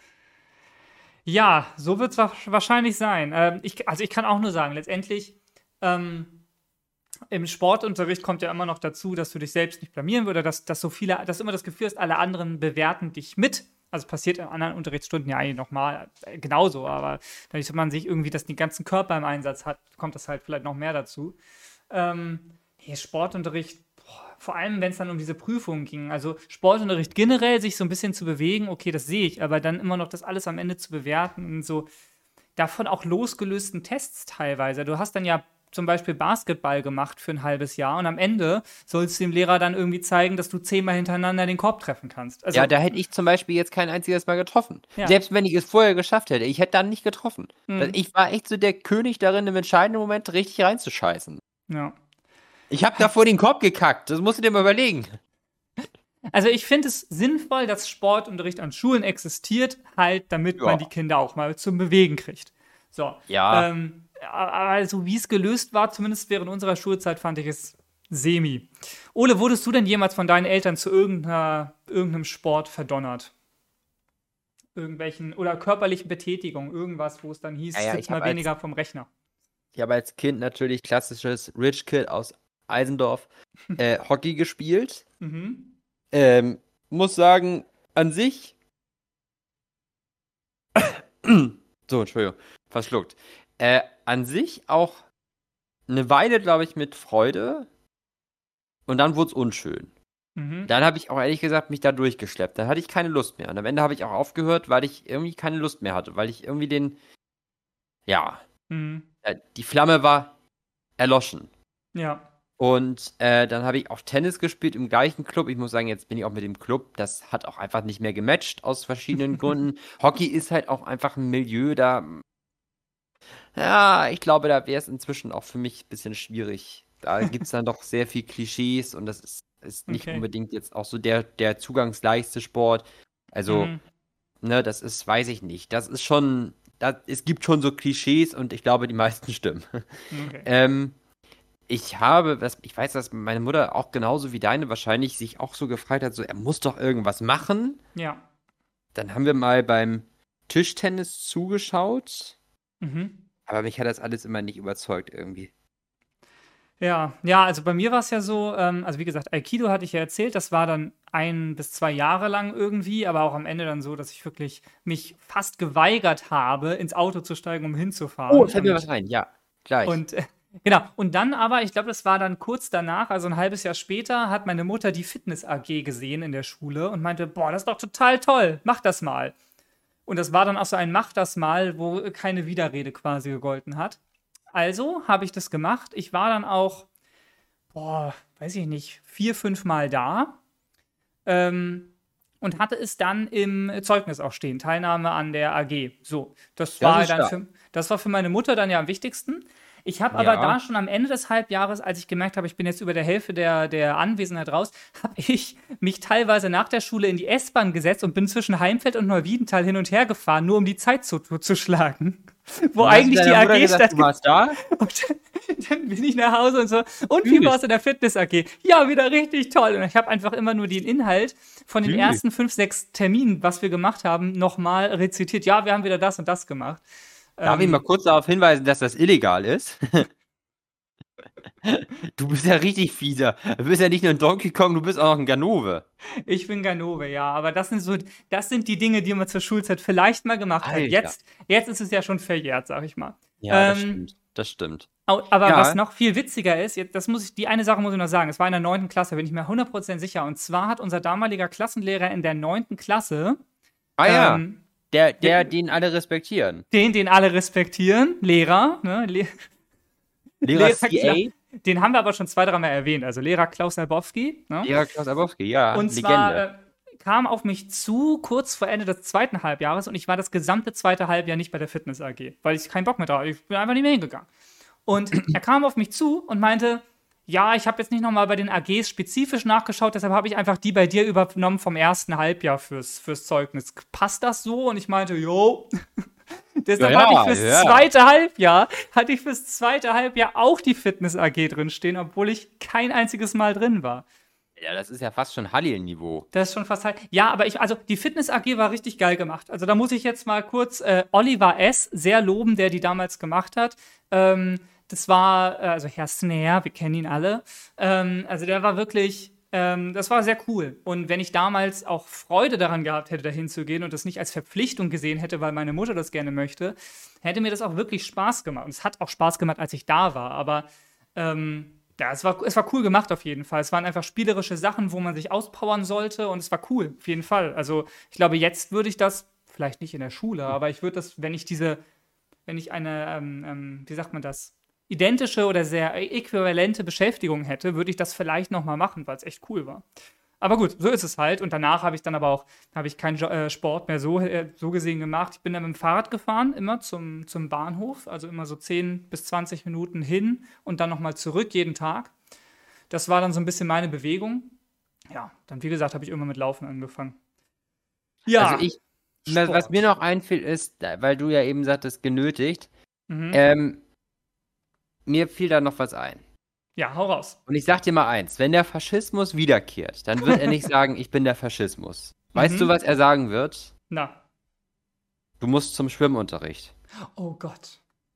Ja, so wird es wahrscheinlich sein. Ähm, ich, also ich kann auch nur sagen, letztendlich ähm, im Sportunterricht kommt ja immer noch dazu, dass du dich selbst nicht blamieren würdest, dass, dass so viele, dass du immer das Gefühl hast, alle anderen bewerten dich mit. Also passiert in anderen Unterrichtsstunden ja eigentlich nochmal äh, genauso, aber dadurch, dass man sich irgendwie, dass den ganzen Körper im Einsatz hat, kommt das halt vielleicht noch mehr dazu. Ähm, nee, Sportunterricht, boah, vor allem wenn es dann um diese Prüfungen ging. Also Sportunterricht generell, sich so ein bisschen zu bewegen, okay, das sehe ich, aber dann immer noch das alles am Ende zu bewerten und so davon auch losgelösten Tests teilweise. Du hast dann ja zum Beispiel Basketball gemacht für ein halbes Jahr und am Ende sollst du dem Lehrer dann irgendwie zeigen, dass du zehnmal hintereinander den Korb treffen kannst. Also, Ja, da hätte ich zum Beispiel jetzt kein einziges Mal getroffen. Ja. Selbst wenn ich es vorher geschafft hätte, ich hätte dann nicht getroffen. Mhm. Ich war echt so der König darin, im entscheidenden Moment richtig reinzuscheißen. ja. Ich habe davor den Korb gekackt, das musst du dir mal überlegen. Also ich finde es sinnvoll, dass Sportunterricht an Schulen existiert, halt, damit Ja. man die Kinder auch mal zum Bewegen kriegt. So. Ja. Ähm, aber so wie es gelöst war, zumindest während unserer Schulzeit, fand ich es semi. Ole, wurdest du denn jemals von deinen Eltern zu irgendeiner, irgendeinem Sport verdonnert? Irgendwelchen oder körperlichen Betätigung, irgendwas, wo es dann hieß, Ja, ja, sitz ich mal hab als- weniger vom Rechner. Ich habe als Kind natürlich klassisches Rich Kid aus Eisendorf äh, Hockey gespielt. Mhm. Ähm, muss sagen, an sich. So, Entschuldigung, verschluckt. Äh, an sich auch eine Weile, glaube ich, mit Freude. Und dann wurde es unschön. Mhm. Dann habe ich auch ehrlich gesagt mich da durchgeschleppt. Dann hatte ich keine Lust mehr. Und am Ende habe ich auch aufgehört, weil ich irgendwie keine Lust mehr hatte. Weil ich irgendwie den. Ja, Mhm. äh, die Flamme war erloschen. Ja. Und äh, dann habe ich auch Tennis gespielt im gleichen Club. Ich muss sagen, jetzt bin ich auch mit dem Club. Das hat auch einfach nicht mehr gematcht aus verschiedenen Gründen. Hockey ist halt auch einfach ein Milieu, da. Ja, ich glaube, da wäre es inzwischen auch für mich ein bisschen schwierig. Da gibt es dann doch sehr viel Klischees und das ist, ist nicht Okay. unbedingt jetzt auch so der, der zugangsleichte Sport. Also, Mhm. ne, das ist, weiß ich nicht. Das ist schon. Das, es gibt schon so Klischees und ich glaube, die meisten stimmen. Okay. Ähm, ich habe, das, ich weiß, dass meine Mutter auch genauso wie deine wahrscheinlich sich auch so gefragt hat, so, er muss doch irgendwas machen. Ja. Dann haben wir mal beim Tischtennis zugeschaut, Mhm. aber mich hat das alles immer nicht überzeugt irgendwie. Ja, ja, also bei mir war es ja so, ähm, also wie gesagt, Aikido hatte ich ja erzählt, das war dann ein bis zwei Jahre lang irgendwie, aber auch am Ende dann so, dass ich wirklich mich fast geweigert habe, ins Auto zu steigen, um hinzufahren. Oh, fällt mir Und- was ein, ja, gleich. Und äh, genau, und dann aber, ich glaube, das war dann kurz danach, also ein halbes Jahr später, hat meine Mutter die Fitness-A G gesehen in der Schule und meinte, boah, das ist doch total toll, mach das mal. Und das war dann auch so ein Mach das mal, wo keine Widerrede quasi gegolten hat. Also habe ich das gemacht. Ich war dann auch, boah, weiß ich nicht, vier, fünf Mal da. Ähm, und hatte es dann im Zeugnis auch stehen, Teilnahme an der A G. So, das, Das war ist dann stark. für, das war für meine Mutter dann ja am wichtigsten. Ich habe Ja. aber da schon am Ende des Halbjahres, als ich gemerkt habe, ich bin jetzt über der Hälfte der, der Anwesenheit raus, habe ich mich teilweise nach der Schule in die S-Bahn gesetzt und bin zwischen Heimfeld und Neuwiedental hin und her gefahren, nur um die Zeit zu, zu schlagen. Wo Und hast du eigentlich die deiner A Mutter G gesagt, du stattgefunden warst da? und dann, dann bin ich nach Hause und so, und wie Tschüss. war es in der Fitness-A G? Ja, wieder richtig toll. Und ich habe einfach immer nur den Inhalt von den Tschüss. ersten fünf, sechs Terminen, was wir gemacht haben, nochmal rezitiert. Ja, wir haben wieder das und das gemacht. Darf ich Ähm, mal kurz darauf hinweisen, dass das illegal ist? Du bist ja richtig fieser. Du bist ja nicht nur ein Donkey Kong, du bist auch noch ein Ganove. Ich bin Ganove, ja, aber das sind so, das sind die Dinge, die man zur Schulzeit vielleicht mal gemacht hat. Alter. Jetzt, jetzt ist es ja schon verjährt, sag ich mal. Ja, das Ähm, stimmt. das stimmt. Au- Aber Ja. was noch viel witziger ist, jetzt, das muss ich, die eine Sache muss ich noch sagen, es war in der neunten Klasse, bin ich mir hundert Prozent sicher. Und zwar hat unser damaliger Klassenlehrer in der neunten Klasse, Ah ja, ähm, der, der, den alle respektieren. den, den alle respektieren, Lehrer, ne, Le Lehrer Lehrer C A, den haben wir aber schon zwei, dreimal erwähnt, also Lehrer Klaus Nalbowski, ne? Lehrer Klaus Abowski, ja, Und Legende. zwar äh, kam auf mich zu, kurz vor Ende des zweiten Halbjahres, und ich war das gesamte zweite Halbjahr nicht bei der Fitness A G, weil ich keinen Bock mehr drauf hatte. Ich bin einfach nicht mehr hingegangen. Und er kam auf mich zu und meinte, ja, ich habe jetzt nicht nochmal bei den A Gs spezifisch nachgeschaut, deshalb habe ich einfach die bei dir übernommen vom ersten Halbjahr fürs, fürs Zeugnis. Passt das so? Und ich meinte, jo. Deshalb Ja, hatte ich ja, fürs ja. zweite Halbjahr, hatte ich fürs zweite Halbjahr auch die Fitness A G drinstehen, obwohl ich kein einziges Mal drin war. Ja, das ist ja fast schon Halliel-Niveau. Das ist schon fast halt. Ja, aber ich, also die Fitness A G war richtig geil gemacht. Also da muss ich jetzt mal kurz äh, Oliver S. sehr loben, der die damals gemacht hat. Ähm, das war, äh, also Herr Snare, wir kennen ihn alle. Ähm, also der war wirklich, ähm, das war sehr cool. Und wenn ich damals auch Freude daran gehabt hätte, dahin zu gehen und das nicht als Verpflichtung gesehen hätte, weil meine Mutter das gerne möchte, hätte mir das auch wirklich Spaß gemacht. Und es hat auch Spaß gemacht, als ich da war. Aber ähm, ja, es war, es war cool gemacht auf jeden Fall. Es waren einfach spielerische Sachen, wo man sich auspowern sollte, und es war cool, auf jeden Fall. Also ich glaube, jetzt würde ich das, vielleicht nicht in der Schule, aber ich würde das, wenn ich diese, wenn ich eine, ähm, ähm, wie sagt man das, identische oder sehr äquivalente Beschäftigung hätte, würde ich das vielleicht nochmal machen, weil es echt cool war. Aber gut, so ist es halt. Und danach habe ich dann aber auch, habe ich keinen Jo- äh, Sport mehr so, äh, so gesehen gemacht. Ich bin dann mit dem Fahrrad gefahren, immer zum, zum Bahnhof, also immer so zehn bis zwanzig Minuten hin und dann nochmal zurück jeden Tag. Das war dann so ein bisschen meine Bewegung. Ja, dann wie gesagt, habe ich irgendwann mit Laufen angefangen. Ja, Also ich, was Sport. mir noch einfiel, ist, da- weil du ja eben sagtest, genötigt, Mhm. ähm, mir fiel da noch was ein. Ja, hau raus. Und ich sag dir mal eins, wenn der Faschismus wiederkehrt, dann wird er nicht sagen, ich bin der Faschismus. Weißt Mhm. du, was er sagen wird? Na. Du musst zum Schwimmunterricht. Oh Gott.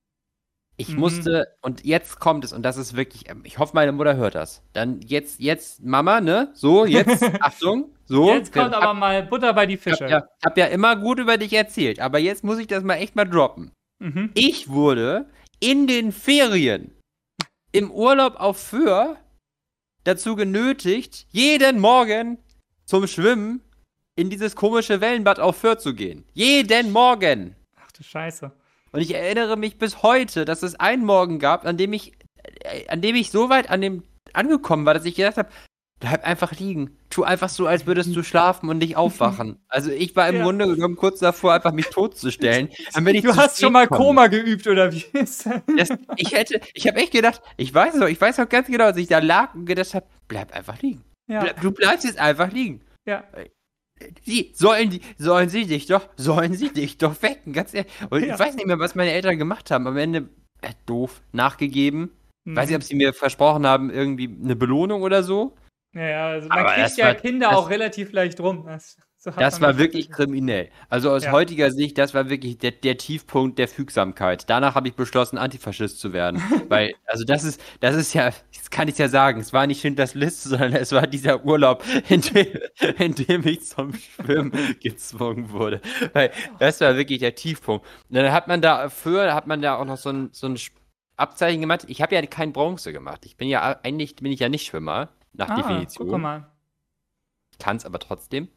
Ich Mhm. musste, und jetzt kommt es, und das ist wirklich, ähm, ich hoffe, meine Mutter hört das. Dann jetzt, jetzt, Mama, ne? So, jetzt, Achtung, so. Jetzt kommt hab, aber mal Butter bei die Ich Fische. hab ja, hab ja immer gut über dich erzählt, aber jetzt muss ich das mal echt mal droppen. Mhm. Ich wurde in den Ferien im Urlaub auf Föhr dazu genötigt, jeden Morgen zum Schwimmen in dieses komische Wellenbad auf Föhr zu gehen. Jeden Morgen. Ach du Scheiße. Und ich erinnere mich bis heute, dass es einen Morgen gab, an dem ich, äh, an dem ich so weit an dem angekommen war, dass ich gedacht habe, bleib einfach liegen. Tu einfach so, als würdest du schlafen und nicht aufwachen. Also ich war im Ja. Grunde genommen kurz davor, einfach mich totzustellen. damit ich Du zu hast spät schon mal komme. Koma geübt, oder wie? Das, ich hätte, ich habe echt gedacht, ich weiß noch, ich weiß noch ganz genau, als ich da lag und gedacht habe, bleib einfach liegen. Ja, Bleib, du bleibst jetzt einfach liegen. ja. Die, sollen die, sollen sie dich doch, sollen sie dich doch wecken, ganz ehrlich. Und Ja. ich weiß nicht mehr, was meine Eltern gemacht haben. Am Ende, äh, doof, nachgegeben. Mhm. Weiß nicht, ob sie mir versprochen haben, irgendwie eine Belohnung oder so. Ja, ja, also man Aber kriegt das ja war- Kinder das- auch relativ leicht rum. Das, so hat Das man war wirklich tatsächlich- kriminell. Also aus Ja. heutiger Sicht, das war wirklich der, der Tiefpunkt der Fügsamkeit. Danach habe ich beschlossen, Antifaschist zu werden. Weil, also das ist, das ist ja, das kann ich ja sagen, es war nicht Schindlers Liste, sondern es war dieser Urlaub, in dem, in dem ich zum Schwimmen gezwungen wurde. Weil das war wirklich der Tiefpunkt. Und dann hat man da, früher hat man da auch noch so ein, so ein Abzeichen gemacht. Ich habe ja kein Bronze gemacht. Ich bin ja, eigentlich bin ich ja nicht Schwimmer, nach Ah, Definition. guck mal. Kann es aber trotzdem.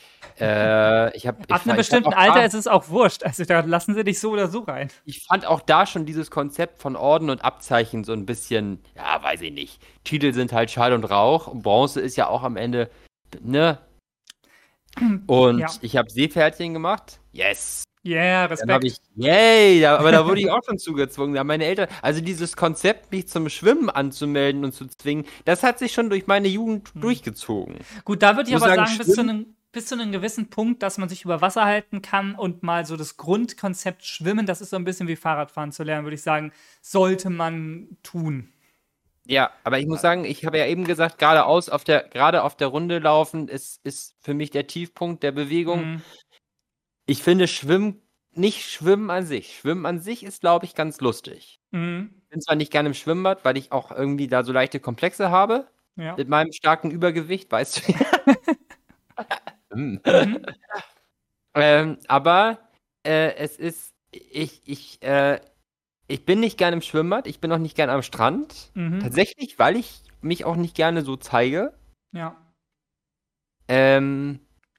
Äh, ich hab, ich, Ab einem ich bestimmten hab auch Alter da, ist es auch wurscht. Also da lassen sie dich so oder so rein. Ich fand auch da schon dieses Konzept von Orden und Abzeichen so ein bisschen, ja, weiß ich nicht. Titel sind halt Schall und Rauch. Und Bronze ist ja auch am Ende, ne? Und Ja. ich habe Seepferdchen gemacht. Yes. Yeah, Dann habe Respekt. ich, yay, da, aber da wurde ich auch schon zugezwungen. Da haben meine Eltern, also dieses Konzept, mich zum Schwimmen anzumelden und zu zwingen, das hat sich schon durch meine Jugend Hm. durchgezogen. Gut, da würde ich muss aber sagen, sagen, bis zu, Schwimmen- einem, bis zu einem gewissen Punkt, dass man sich über Wasser halten kann und mal so das Grundkonzept Schwimmen, das ist so ein bisschen wie Fahrradfahren zu lernen, würde ich sagen, sollte man tun. Ja, aber ich muss sagen, ich habe ja eben gesagt, geradeaus auf der, gerade auf der Runde laufen ist, ist für mich der Tiefpunkt der Bewegung. Mhm. Ich finde Schwimmen, nicht Schwimmen an sich. Schwimmen an sich ist, glaube ich, ganz lustig. Mhm. Ich bin zwar nicht gerne im Schwimmbad, weil ich auch irgendwie da so leichte Komplexe habe, Ja. mit meinem starken Übergewicht, weißt du. Hm. Mhm. ähm, aber äh, es ist, ich, ich, äh, Ich bin nicht gerne im Schwimmbad, ich bin auch nicht gerne am Strand. Mhm. Tatsächlich, weil ich mich auch nicht gerne so zeige. Ja. Ähm,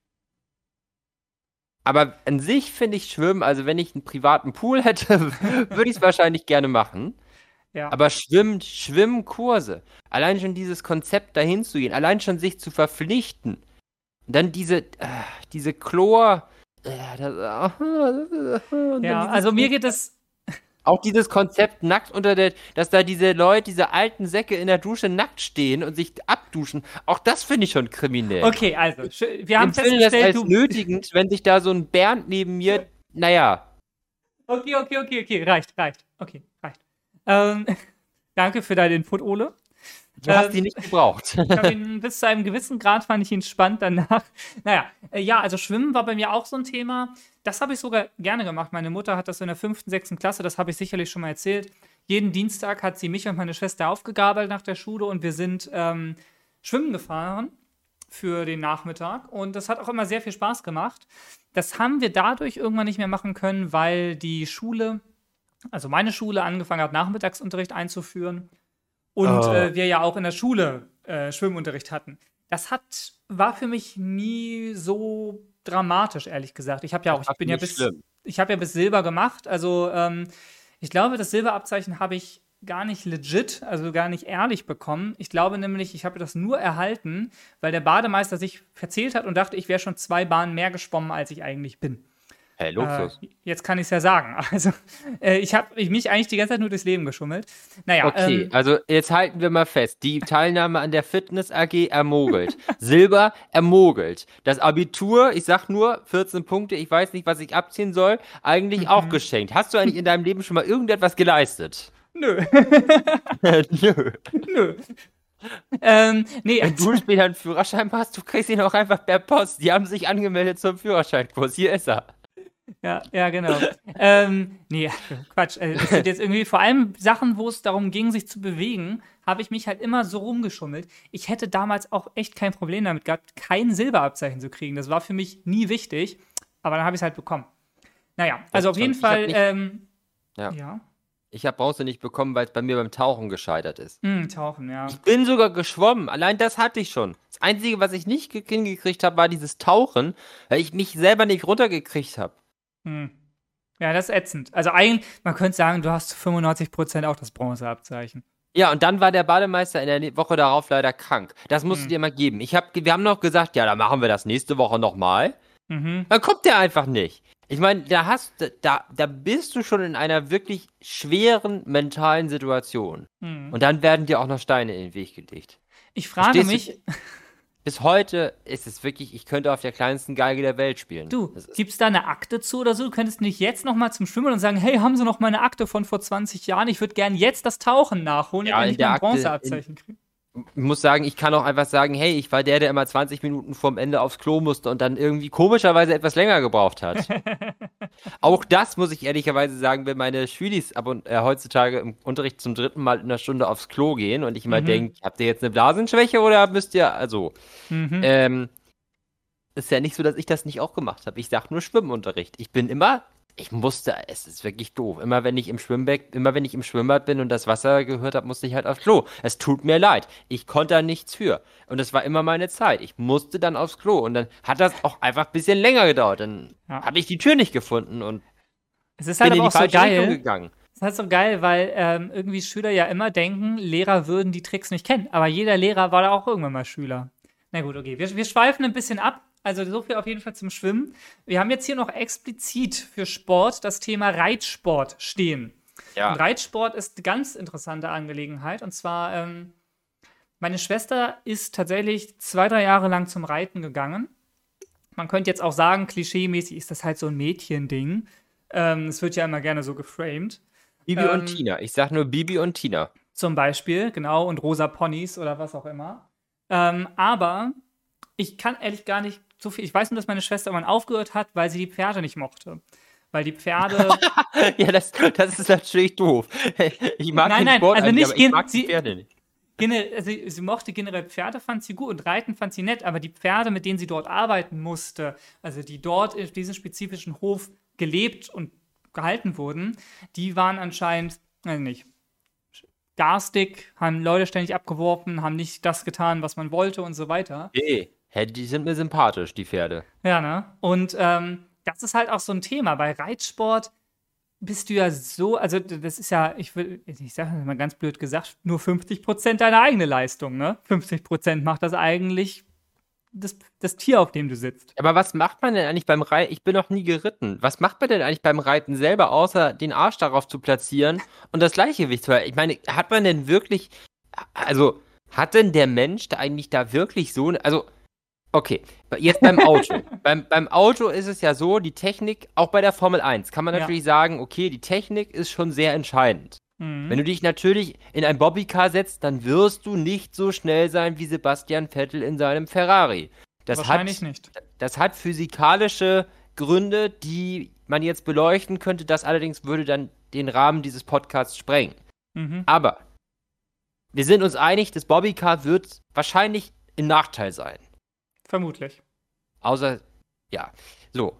aber an sich finde ich Schwimmen, also wenn ich einen privaten Pool hätte, würde ich es wahrscheinlich gerne machen. Ja. Aber Schwimmen, Schwimmkurse, allein schon dieses Konzept dahin zu gehen, allein schon sich zu verpflichten. Und dann diese, äh, diese Chlor, äh, das, äh, und dann Ja, dieses also mir geht es. Auch dieses Konzept nackt unter der, dass da diese Leute, diese alten Säcke in der Dusche nackt stehen und sich abduschen, auch das finde ich schon kriminell. Okay, also, schö- wir Ich haben empfinde das festgestellt, als du. nötigend, wenn sich da so ein Bernd neben mir, naja, Okay, okay, okay, okay, reicht, reicht. Okay, reicht. Ähm, danke für deinen Input, Ole. du hast Ähm, sie nicht gebraucht. Ich habe ihn bis zu einem gewissen Grad fand ich ihn spannend danach. Naja, äh, ja, also Schwimmen war bei mir auch so ein Thema. Das habe ich sogar gerne gemacht. Meine Mutter hat das in der fünften, sechsten Klasse, das habe ich sicherlich schon mal erzählt. Jeden Dienstag hat sie mich und meine Schwester aufgegabelt nach der Schule und wir sind ähm, schwimmen gefahren für den Nachmittag. Und das hat auch immer sehr viel Spaß gemacht. Das haben wir dadurch irgendwann nicht mehr machen können, weil die Schule, also meine Schule, angefangen hat, Nachmittagsunterricht einzuführen. Und Oh, äh, wir ja auch in der Schule äh, Schwimmunterricht hatten. Das hat, war für mich nie so dramatisch, ehrlich gesagt. Ich habe ja das auch, ich war für bin ja mich bis, schlimm. ich habe ja bis Silber gemacht. Also ähm, ich glaube, das Silberabzeichen habe ich gar nicht legit, also gar nicht ehrlich bekommen. Ich glaube nämlich, ich habe das nur erhalten, weil der Bademeister sich verzählt hat und dachte, ich wäre schon zwei Bahnen mehr geschwommen, als ich eigentlich bin. Hey, Äh, Luxus. jetzt kann ich es ja sagen. Also, äh, ich habe mich eigentlich die ganze Zeit nur durchs Leben geschummelt. Naja, Okay, ähm, also jetzt halten wir mal fest. Die Teilnahme an der Fitness A G ermogelt. Silber ermogelt. Das Abitur, ich sag nur vierzehn Punkte, ich weiß nicht, was ich abziehen soll, eigentlich auch mhm. geschenkt. Hast du eigentlich in deinem Leben schon mal irgendetwas geleistet? Nö. Nö. Nö. Ähm, nee, Wenn also, du später einen Führerschein hast, du kriegst ihn auch einfach per Post. Die haben sich angemeldet zum Führerscheinkurs. Hier ist er. ja, ja, genau. Ähm, nee, Quatsch. Äh, das sind jetzt irgendwie vor allem Sachen, wo es darum ging, sich zu bewegen, habe ich mich halt immer so rumgeschummelt. Ich hätte damals auch echt kein Problem damit gehabt, kein Silberabzeichen zu kriegen. Das war für mich nie wichtig, aber dann habe ich es halt bekommen. Naja, Das also ist auf schon, jeden ich habe Fall, nicht, ähm, ja, ja, ich habe Bronze nicht bekommen, weil es bei mir beim Tauchen gescheitert ist. hm, tauchen, ja. Ich bin sogar geschwommen. Allein das hatte ich schon. Das Einzige, was ich nicht ge- hingekriegt habe, war dieses Tauchen, weil ich mich selber nicht runtergekriegt habe. Hm. Ja, das ist ätzend. Also eigentlich, man könnte sagen, du hast zu fünfundneunzig Prozent auch das Bronzeabzeichen. Ja, und dann war der Bademeister in der ne- Woche darauf leider krank. Das musst du Hm. dir mal geben. Ich hab, ge- wir haben noch gesagt, ja, dann machen wir das nächste Woche nochmal. Mhm. Dann kommt der einfach nicht. Ich meine, da hast, da, da bist du schon in einer wirklich schweren mentalen Situation. Hm. Und dann werden dir auch noch Steine in den Weg gelegt. Ich frage Verstehst du? mich, Bis heute ist es wirklich, ich könnte auf der kleinsten Geige der Welt spielen. du, Das ist, gibt's da eine Akte zu oder so? Du könntest nicht jetzt noch mal zum Schwimmen und sagen, hey, haben Sie noch mal eine Akte von vor zwanzig Jahren? Ich würde gern jetzt das Tauchen nachholen, ja, wenn in ich mal der ein Akte, in, Bronzeabzeichen kriege. ich muss sagen, ich kann auch einfach sagen, hey, ich war der, der immer zwanzig Minuten vorm Ende aufs Klo musste und dann irgendwie komischerweise etwas länger gebraucht hat. Auch das muss ich ehrlicherweise sagen, wenn meine Schülis ab und äh, heutzutage im Unterricht zum dritten Mal in einer Stunde aufs Klo gehen und ich immer Mhm. denke, habt ihr jetzt eine Blasenschwäche oder müsst ihr, also, Mhm. ähm, ist ja nicht so, dass ich das nicht auch gemacht habe. Ich sag nur Schwimmunterricht. Ich bin immer, ich musste, es ist wirklich doof. Immer wenn ich im Schwimmbeck, immer wenn ich im Schwimmbad bin und das Wasser gehört habe, musste ich halt aufs Klo. Es tut mir leid. Ich konnte da nichts für. Und das war immer meine Zeit. Ich musste dann aufs Klo. Und dann hat das auch einfach ein bisschen länger gedauert. Dann Ja. habe ich die Tür nicht gefunden und Es ist bin halt in aber die auch so falsche Richtung geil. gegangen. Es ist halt so geil, weil ähm, irgendwie Schüler ja immer denken, Lehrer würden die Tricks nicht kennen. Aber jeder Lehrer war da auch irgendwann mal Schüler. Na gut, okay. Wir, wir schweifen ein bisschen ab. Also so viel auf jeden Fall zum Schwimmen. Wir haben jetzt hier noch explizit für Sport das Thema Reitsport stehen. Und Ja. Reitsport ist eine ganz interessante Angelegenheit. Und zwar, ähm, meine Schwester ist tatsächlich zwei, drei Jahre lang zum Reiten gegangen. Man könnte jetzt auch sagen, klischeemäßig ist das halt so ein Mädchending. Ähm, es wird ja immer gerne so geframed. Bibi Ähm, und Tina. Ich sag nur Bibi und Tina. Zum Beispiel, genau, und rosa Ponys oder was auch immer. Ähm, aber ich kann ehrlich gar nicht so viel. Ich weiß nur, dass meine Schwester irgendwann aufgehört hat, weil sie die Pferde nicht mochte. Weil die Pferde. Ja, das, das ist natürlich doof. Ich mag Nein, den nein, Sport also eigentlich, nicht aber ich gen- mag die sie- Pferde nicht. Gene- also sie mochte generell Pferde, fand sie gut und Reiten fand sie nett, aber die Pferde, mit denen sie dort arbeiten musste, also die dort auf diesem spezifischen Hof gelebt und gehalten wurden, die waren anscheinend, weiß nicht, garstig, haben Leute ständig abgeworfen, haben nicht das getan, was man wollte und so weiter. Nee, hä, die sind mir sympathisch, die Pferde. Ja, ne? Und ähm, das ist halt auch so ein Thema. Bei Reitsport bist du ja so, also das ist ja, ich will, ich sage mal ganz blöd gesagt, nur fünfzig Prozent deine eigene Leistung, ne? fünfzig Prozent macht das eigentlich das, das Tier, auf dem du sitzt. Aber was macht man denn eigentlich beim Reiten? Ich bin noch nie geritten. Was macht man denn eigentlich beim Reiten selber, außer den Arsch darauf zu platzieren und das Gleichgewicht zu halten? Ich meine, hat man denn wirklich, also hat denn der Mensch da eigentlich da wirklich so, also okay, jetzt beim Auto. beim, beim Auto ist es ja so, die Technik, auch bei der Formel eins, kann man Ja. natürlich sagen, okay, die Technik ist schon sehr entscheidend. Mhm. Wenn du dich natürlich in ein Bobbycar setzt, dann wirst du nicht so schnell sein wie Sebastian Vettel in seinem Ferrari. Das Wahrscheinlich hat, nicht. Das hat physikalische Gründe, die man jetzt beleuchten könnte. Das allerdings würde dann den Rahmen dieses Podcasts sprengen. Mhm. Aber wir sind uns einig, das Bobbycar wird wahrscheinlich im Nachteil sein. Vermutlich. Außer, ja, so.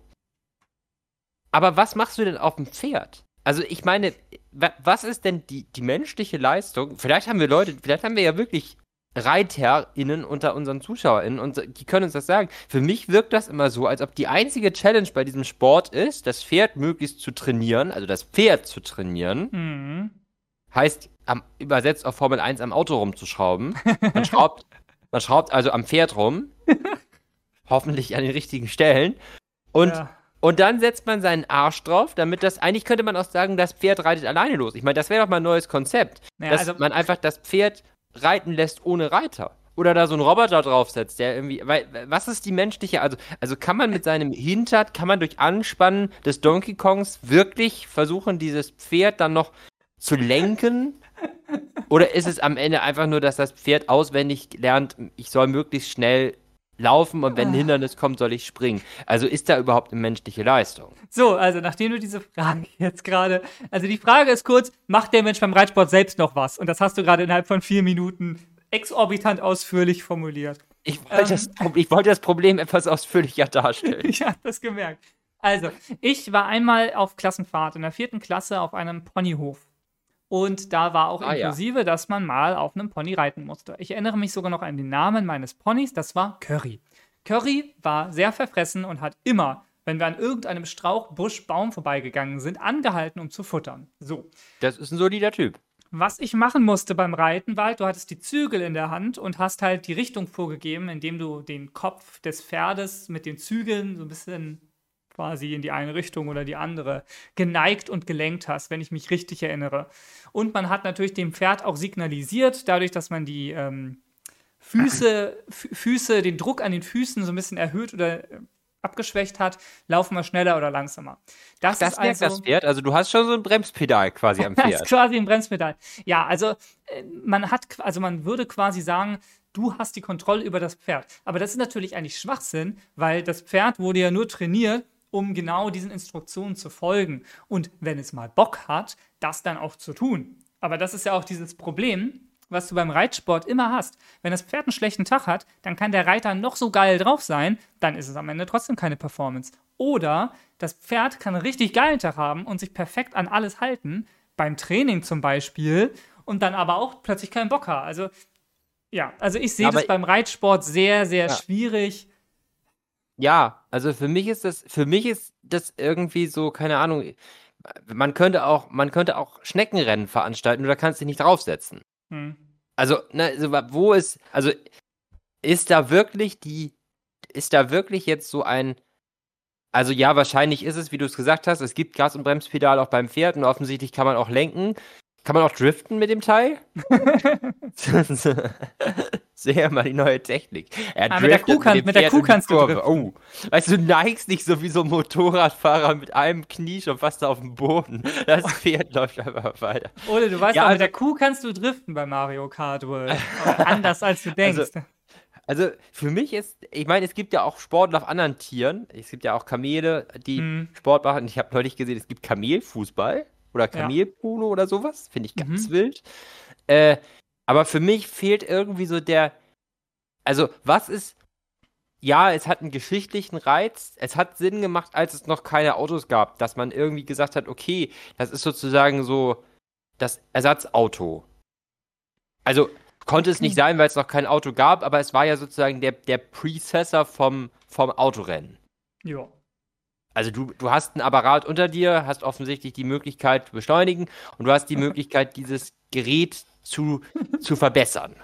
Aber was machst du denn auf dem Pferd? Also ich meine, wa- was ist denn die, die menschliche Leistung? Vielleicht haben wir Leute, vielleicht haben wir ja wirklich ReiterInnen unter unseren ZuschauerInnen und die können uns das sagen. Für mich wirkt das immer so, als ob die einzige Challenge bei diesem Sport ist, das Pferd möglichst zu trainieren, also das Pferd zu trainieren. Mhm. Heißt, am, übersetzt auf Formel eins am Auto rumzuschrauben. Man schraubt, man schraubt also am Pferd rum. Hoffentlich an den richtigen Stellen. Und, Ja. und dann setzt man seinen Arsch drauf, damit das, eigentlich könnte man auch sagen, das Pferd reitet alleine los. Ich meine, das wäre doch mal ein neues Konzept. Naja, dass also- man einfach das Pferd reiten lässt ohne Reiter. Oder da so einen Roboter draufsetzt, der irgendwie, weil, was ist die menschliche, also, also kann man mit seinem Hintern, kann man durch Anspannen des Donkey Kongs wirklich versuchen, dieses Pferd dann noch zu lenken? Oder ist es am Ende einfach nur, dass das Pferd auswendig lernt, ich soll möglichst schnell laufen und wenn ein Hindernis kommt, soll ich springen? Also ist da überhaupt eine menschliche Leistung? So, also nachdem du diese Frage jetzt gerade, also die Frage ist kurz, macht der Mensch beim Reitsport selbst noch was? Und das hast du gerade innerhalb von vier Minuten exorbitant ausführlich formuliert. Ich wollte, Ähm. das, Pro- ich wollte das Problem etwas ausführlicher darstellen. Ich habe das gemerkt. Also, ich war einmal auf Klassenfahrt in der vierten Klasse auf einem Ponyhof. Und da war auch Ah, ja. inklusive, dass man mal auf einem Pony reiten musste. Ich erinnere mich sogar noch an den Namen meines Ponys, das war Curry. Curry war sehr verfressen und hat immer, wenn wir an irgendeinem Strauch, Busch, Baum vorbeigegangen sind, angehalten, um zu futtern. So. Das ist ein solider Typ. Was ich machen musste beim Reiten war halt, du hattest die Zügel in der Hand und hast halt die Richtung vorgegeben, indem du den Kopf des Pferdes mit den Zügeln so ein bisschen quasi in die eine Richtung oder die andere geneigt und gelenkt hast, wenn ich mich richtig erinnere. Und man hat natürlich dem Pferd auch signalisiert, dadurch, dass man die ähm, Füße, Fü- Füße, den Druck an den Füßen so ein bisschen erhöht oder äh, abgeschwächt hat, laufen wir schneller oder langsamer. Das, Das ist merkt also das Pferd. Also du hast schon so ein Bremspedal quasi am Das ist Pferd. quasi ein Bremspedal. Ja, also äh, man hat, qu- also man würde quasi sagen, du hast die Kontrolle über das Pferd. Aber das ist natürlich eigentlich Schwachsinn, weil das Pferd wurde ja nur trainiert, um genau diesen Instruktionen zu folgen. Und wenn es mal Bock hat, das dann auch zu tun. Aber das ist ja auch dieses Problem, was du beim Reitsport immer hast. Wenn das Pferd einen schlechten Tag hat, dann kann der Reiter noch so geil drauf sein, dann ist es am Ende trotzdem keine Performance. Oder das Pferd kann einen richtig geilen Tag haben und sich perfekt an alles halten, beim Training zum Beispiel, und dann aber auch plötzlich keinen Bock haben. Also, ja, also ich sehe Aber- das beim Reitsport sehr, sehr Ja. schwierig. Ja, also für mich ist das, für mich ist das irgendwie so, keine Ahnung, man könnte auch, man könnte auch Schneckenrennen veranstalten oder kannst dich nicht draufsetzen. Hm. Also, ne, also wo ist, also ist da wirklich die, ist da wirklich jetzt so ein, also ja, wahrscheinlich ist es, wie du es gesagt hast, es gibt Gas- und Bremspedal auch beim Pferd und offensichtlich kann man auch lenken. Kann man auch driften mit dem Teil? Sehr mal die neue Technik. Er Ah, mit der driftet Kuh kann- dem mit der Pferd Kuh in die kannst du Kurve. driften. Oh, weißt du, du neigst nicht so wie so ein Motorradfahrer mit einem Knie schon fast auf dem Boden. Das Pferd läuft einfach weiter. Oder du weißt Ja, auch, also- mit der Kuh kannst du driften bei Mario Kart World. Aber anders als du denkst. Also für mich ist, ich meine, es gibt ja auch Sportler auf anderen Tieren. Es gibt ja auch Kamele, die Hm. Sport machen. Ich habe neulich gesehen, es gibt Kamelfußball oder Kamelpolo oder sowas. Finde ich ganz Mhm. wild. Äh, aber für mich fehlt irgendwie so der, also was ist, ja, es hat einen geschichtlichen Reiz. Es hat Sinn gemacht, als es noch keine Autos gab, dass man irgendwie gesagt hat, okay, das ist sozusagen so das Ersatzauto. Also konnte es nicht sein, weil es noch kein Auto gab, aber es war ja sozusagen der, der Precessor vom, vom Autorennen. Ja. Also du, du hast ein Apparat unter dir, hast offensichtlich die Möglichkeit zu beschleunigen und du hast die Möglichkeit, dieses Gerät zu, zu verbessern.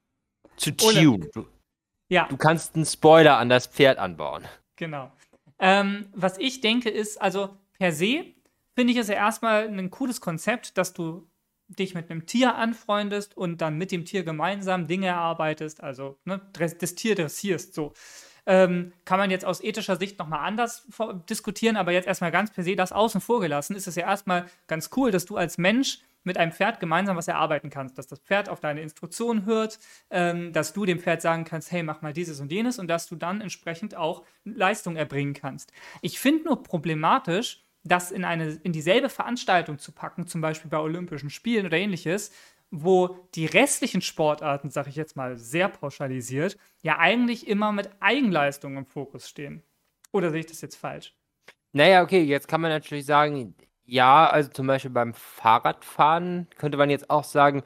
Zu tunen. Du, Ja, du kannst einen Spoiler an das Pferd anbauen. genau. Ähm, was ich denke ist, also per se finde ich es ja erstmal ein cooles Konzept, dass du dich mit einem Tier anfreundest und dann mit dem Tier gemeinsam Dinge erarbeitest, also ne, das, das Tier dressierst, so. Ähm, kann man jetzt aus ethischer Sicht nochmal anders vor- diskutieren, aber jetzt erstmal ganz per se das außen vor gelassen, ist es ja erstmal ganz cool, dass du als Mensch mit einem Pferd gemeinsam was erarbeiten kannst, dass das Pferd auf deine Instruktionen hört, ähm, dass du dem Pferd sagen kannst, hey, mach mal dieses und jenes und dass du dann entsprechend auch Leistung erbringen kannst. Ich finde nur problematisch, das in, eine, in dieselbe Veranstaltung zu packen, zum Beispiel bei Olympischen Spielen oder ähnliches, wo die restlichen Sportarten, sage ich jetzt mal sehr pauschalisiert, ja eigentlich immer mit Eigenleistung im Fokus stehen. Oder sehe ich das jetzt falsch? Naja, okay, jetzt kann man natürlich sagen, ja, also zum Beispiel beim Fahrradfahren könnte man jetzt auch sagen,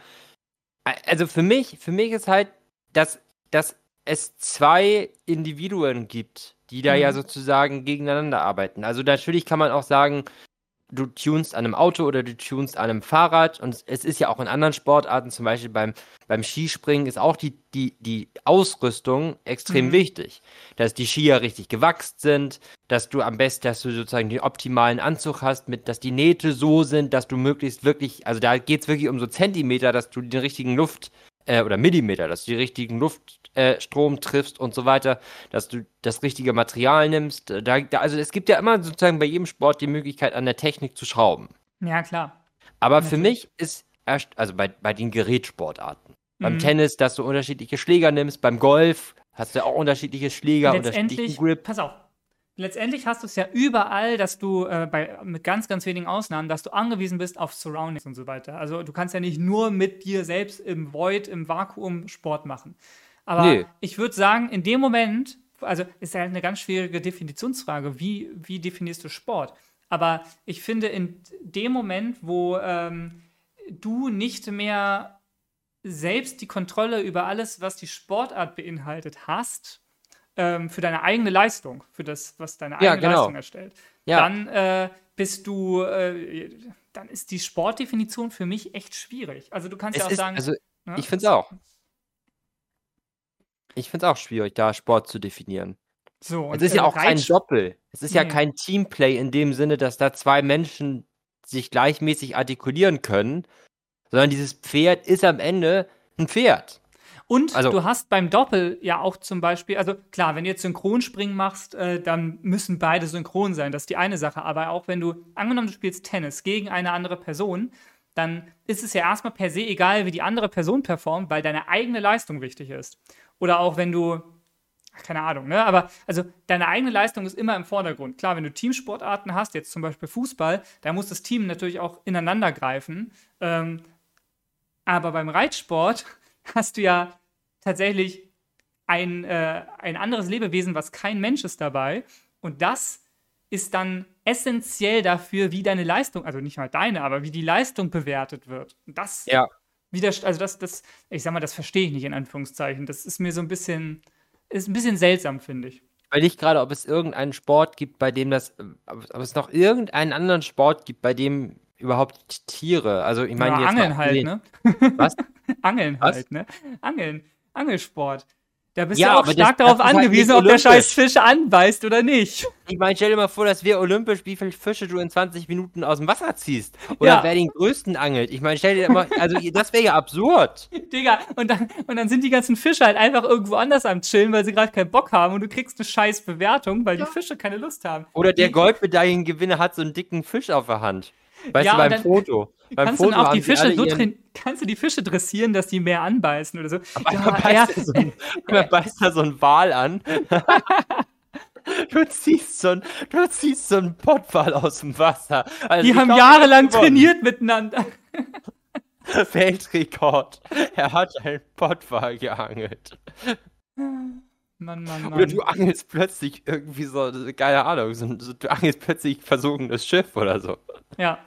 a- also für mich, für mich ist halt, dass, dass es zwei Individuen gibt, die da ja Mhm. sozusagen gegeneinander arbeiten. Also natürlich kann man auch sagen, du tunst an einem Auto oder du tunst an einem Fahrrad und es ist ja auch in anderen Sportarten, zum Beispiel beim, beim Skispringen, ist auch die, die, die Ausrüstung extrem Mhm. wichtig. Dass die Skier richtig gewachst sind, dass du am besten, dass du sozusagen den optimalen Anzug hast, mit, dass die Nähte so sind, dass du möglichst wirklich, also da geht es wirklich um so Zentimeter, dass du den richtigen Luft, äh, oder Millimeter, dass du den richtigen Luftstrom äh, Strom triffst und so weiter, dass du das richtige Material nimmst. Äh, Da, da, also es gibt ja immer sozusagen bei jedem Sport die Möglichkeit, an der Technik zu schrauben. Ja, klar. Aber für Natürlich. mich ist erst, also bei, bei den Gerätsportarten, beim Mhm. Tennis, dass du unterschiedliche Schläger nimmst, beim Golf hast du auch unterschiedliche Schläger, unterschiedlichen Letztendlich, Grip. pass auf, letztendlich hast du es ja überall, dass du äh, bei, mit ganz, ganz wenigen Ausnahmen, dass du angewiesen bist auf Surroundings und so weiter. Also du kannst ja nicht nur mit dir selbst im Void, im Vakuum Sport machen. Aber Nö. ich würde sagen, in dem Moment, also ist halt eine ganz schwierige Definitionsfrage, wie, wie definierst du Sport? Aber ich finde, in dem Moment, wo ähm, du nicht mehr selbst die Kontrolle über alles, was die Sportart beinhaltet, hast, ähm, für deine eigene Leistung, für das, was deine Ja, eigene genau. Leistung erstellt, Ja. dann äh, bist du, äh, dann ist die Sportdefinition für mich echt schwierig. Also du kannst Es ja auch ist, sagen, also ne, ich finde es- es auch. Ich finde es auch schwierig, da Sport zu definieren. so, Es und ist ja äh, auch kein Reitsch- Doppel. Es ist ja Nee. kein Teamplay in dem Sinne, dass da zwei Menschen sich gleichmäßig artikulieren können, sondern dieses Pferd ist am Ende ein Pferd. Und Also- du hast beim Doppel ja auch zum Beispiel, also klar, wenn du jetzt Synchronspringen machst, äh, dann müssen beide synchron sein. Das ist die eine Sache. Aber auch wenn du, angenommen, du spielst Tennis gegen eine andere Person, dann ist es ja erstmal per se egal, wie die andere Person performt, weil deine eigene Leistung wichtig ist. Oder auch wenn du, ach, keine Ahnung, ne? Aber also deine eigene Leistung ist immer im Vordergrund. Klar, wenn du Teamsportarten hast, jetzt zum Beispiel Fußball, da muss das Team natürlich auch ineinander greifen. Ähm, aber beim Reitsport hast du ja tatsächlich ein, äh, ein anderes Lebewesen, was kein Mensch ist dabei. Und das ist dann essentiell dafür, wie deine Leistung, also nicht mal deine, aber wie die Leistung bewertet wird. Und das Ja. wieder, also das, das, ich sag mal, das verstehe ich nicht in Anführungszeichen. Das ist mir so ein bisschen, ist ein bisschen seltsam, finde ich. Ich überlege gerade, ob es irgendeinen Sport gibt, bei dem das, ob ob es noch irgendeinen anderen Sport gibt, bei dem überhaupt Tiere, also ich meine Ja, jetzt Angeln mal halt, abgesehen- ne? Was? Angeln Was? halt, ne? Angeln, Angelsport. Da bist Ja, du auch aber stark das- darauf das ist halt angewiesen, nicht ob der olympisch. scheiß Fisch anbeißt oder nicht. Ich meine, stell dir mal vor, das wäre olympisch, wie viele Fische du in zwanzig Minuten aus dem Wasser ziehst. Oder Ja. wer den größten angelt. Ich meine, stell dir mal, also das wäre ja absurd. Digga, und dann, und dann sind die ganzen Fische halt einfach irgendwo anders am Chillen, weil sie gerade keinen Bock haben und du kriegst eine scheiß Bewertung, weil die Fische keine Lust haben. Oder der Die- Goldmedaillengewinner hat so einen dicken Fisch auf der Hand. Weißt Ja, du, und beim dann Foto. Beim Kannst du Foto dann auch die haben sie Fische alle so ihren- train- kannst du die Fische dressieren, dass die mehr anbeißen oder so? Einmal Ja, beißt, er so ein, einmal beißt er so einen Wal an. Du ziehst so ein, du ziehst so einen Pottwal aus dem Wasser. Also die ich haben glaub, jahrelang er hat gewonnen. trainiert miteinander. Weltrekord. Er hat einen Pottwal geangelt. Mann, Mann, Oder du Mann. angelst plötzlich irgendwie so, keine Ahnung, so, so, du angelst plötzlich versunkenes Schiff oder so. Ja.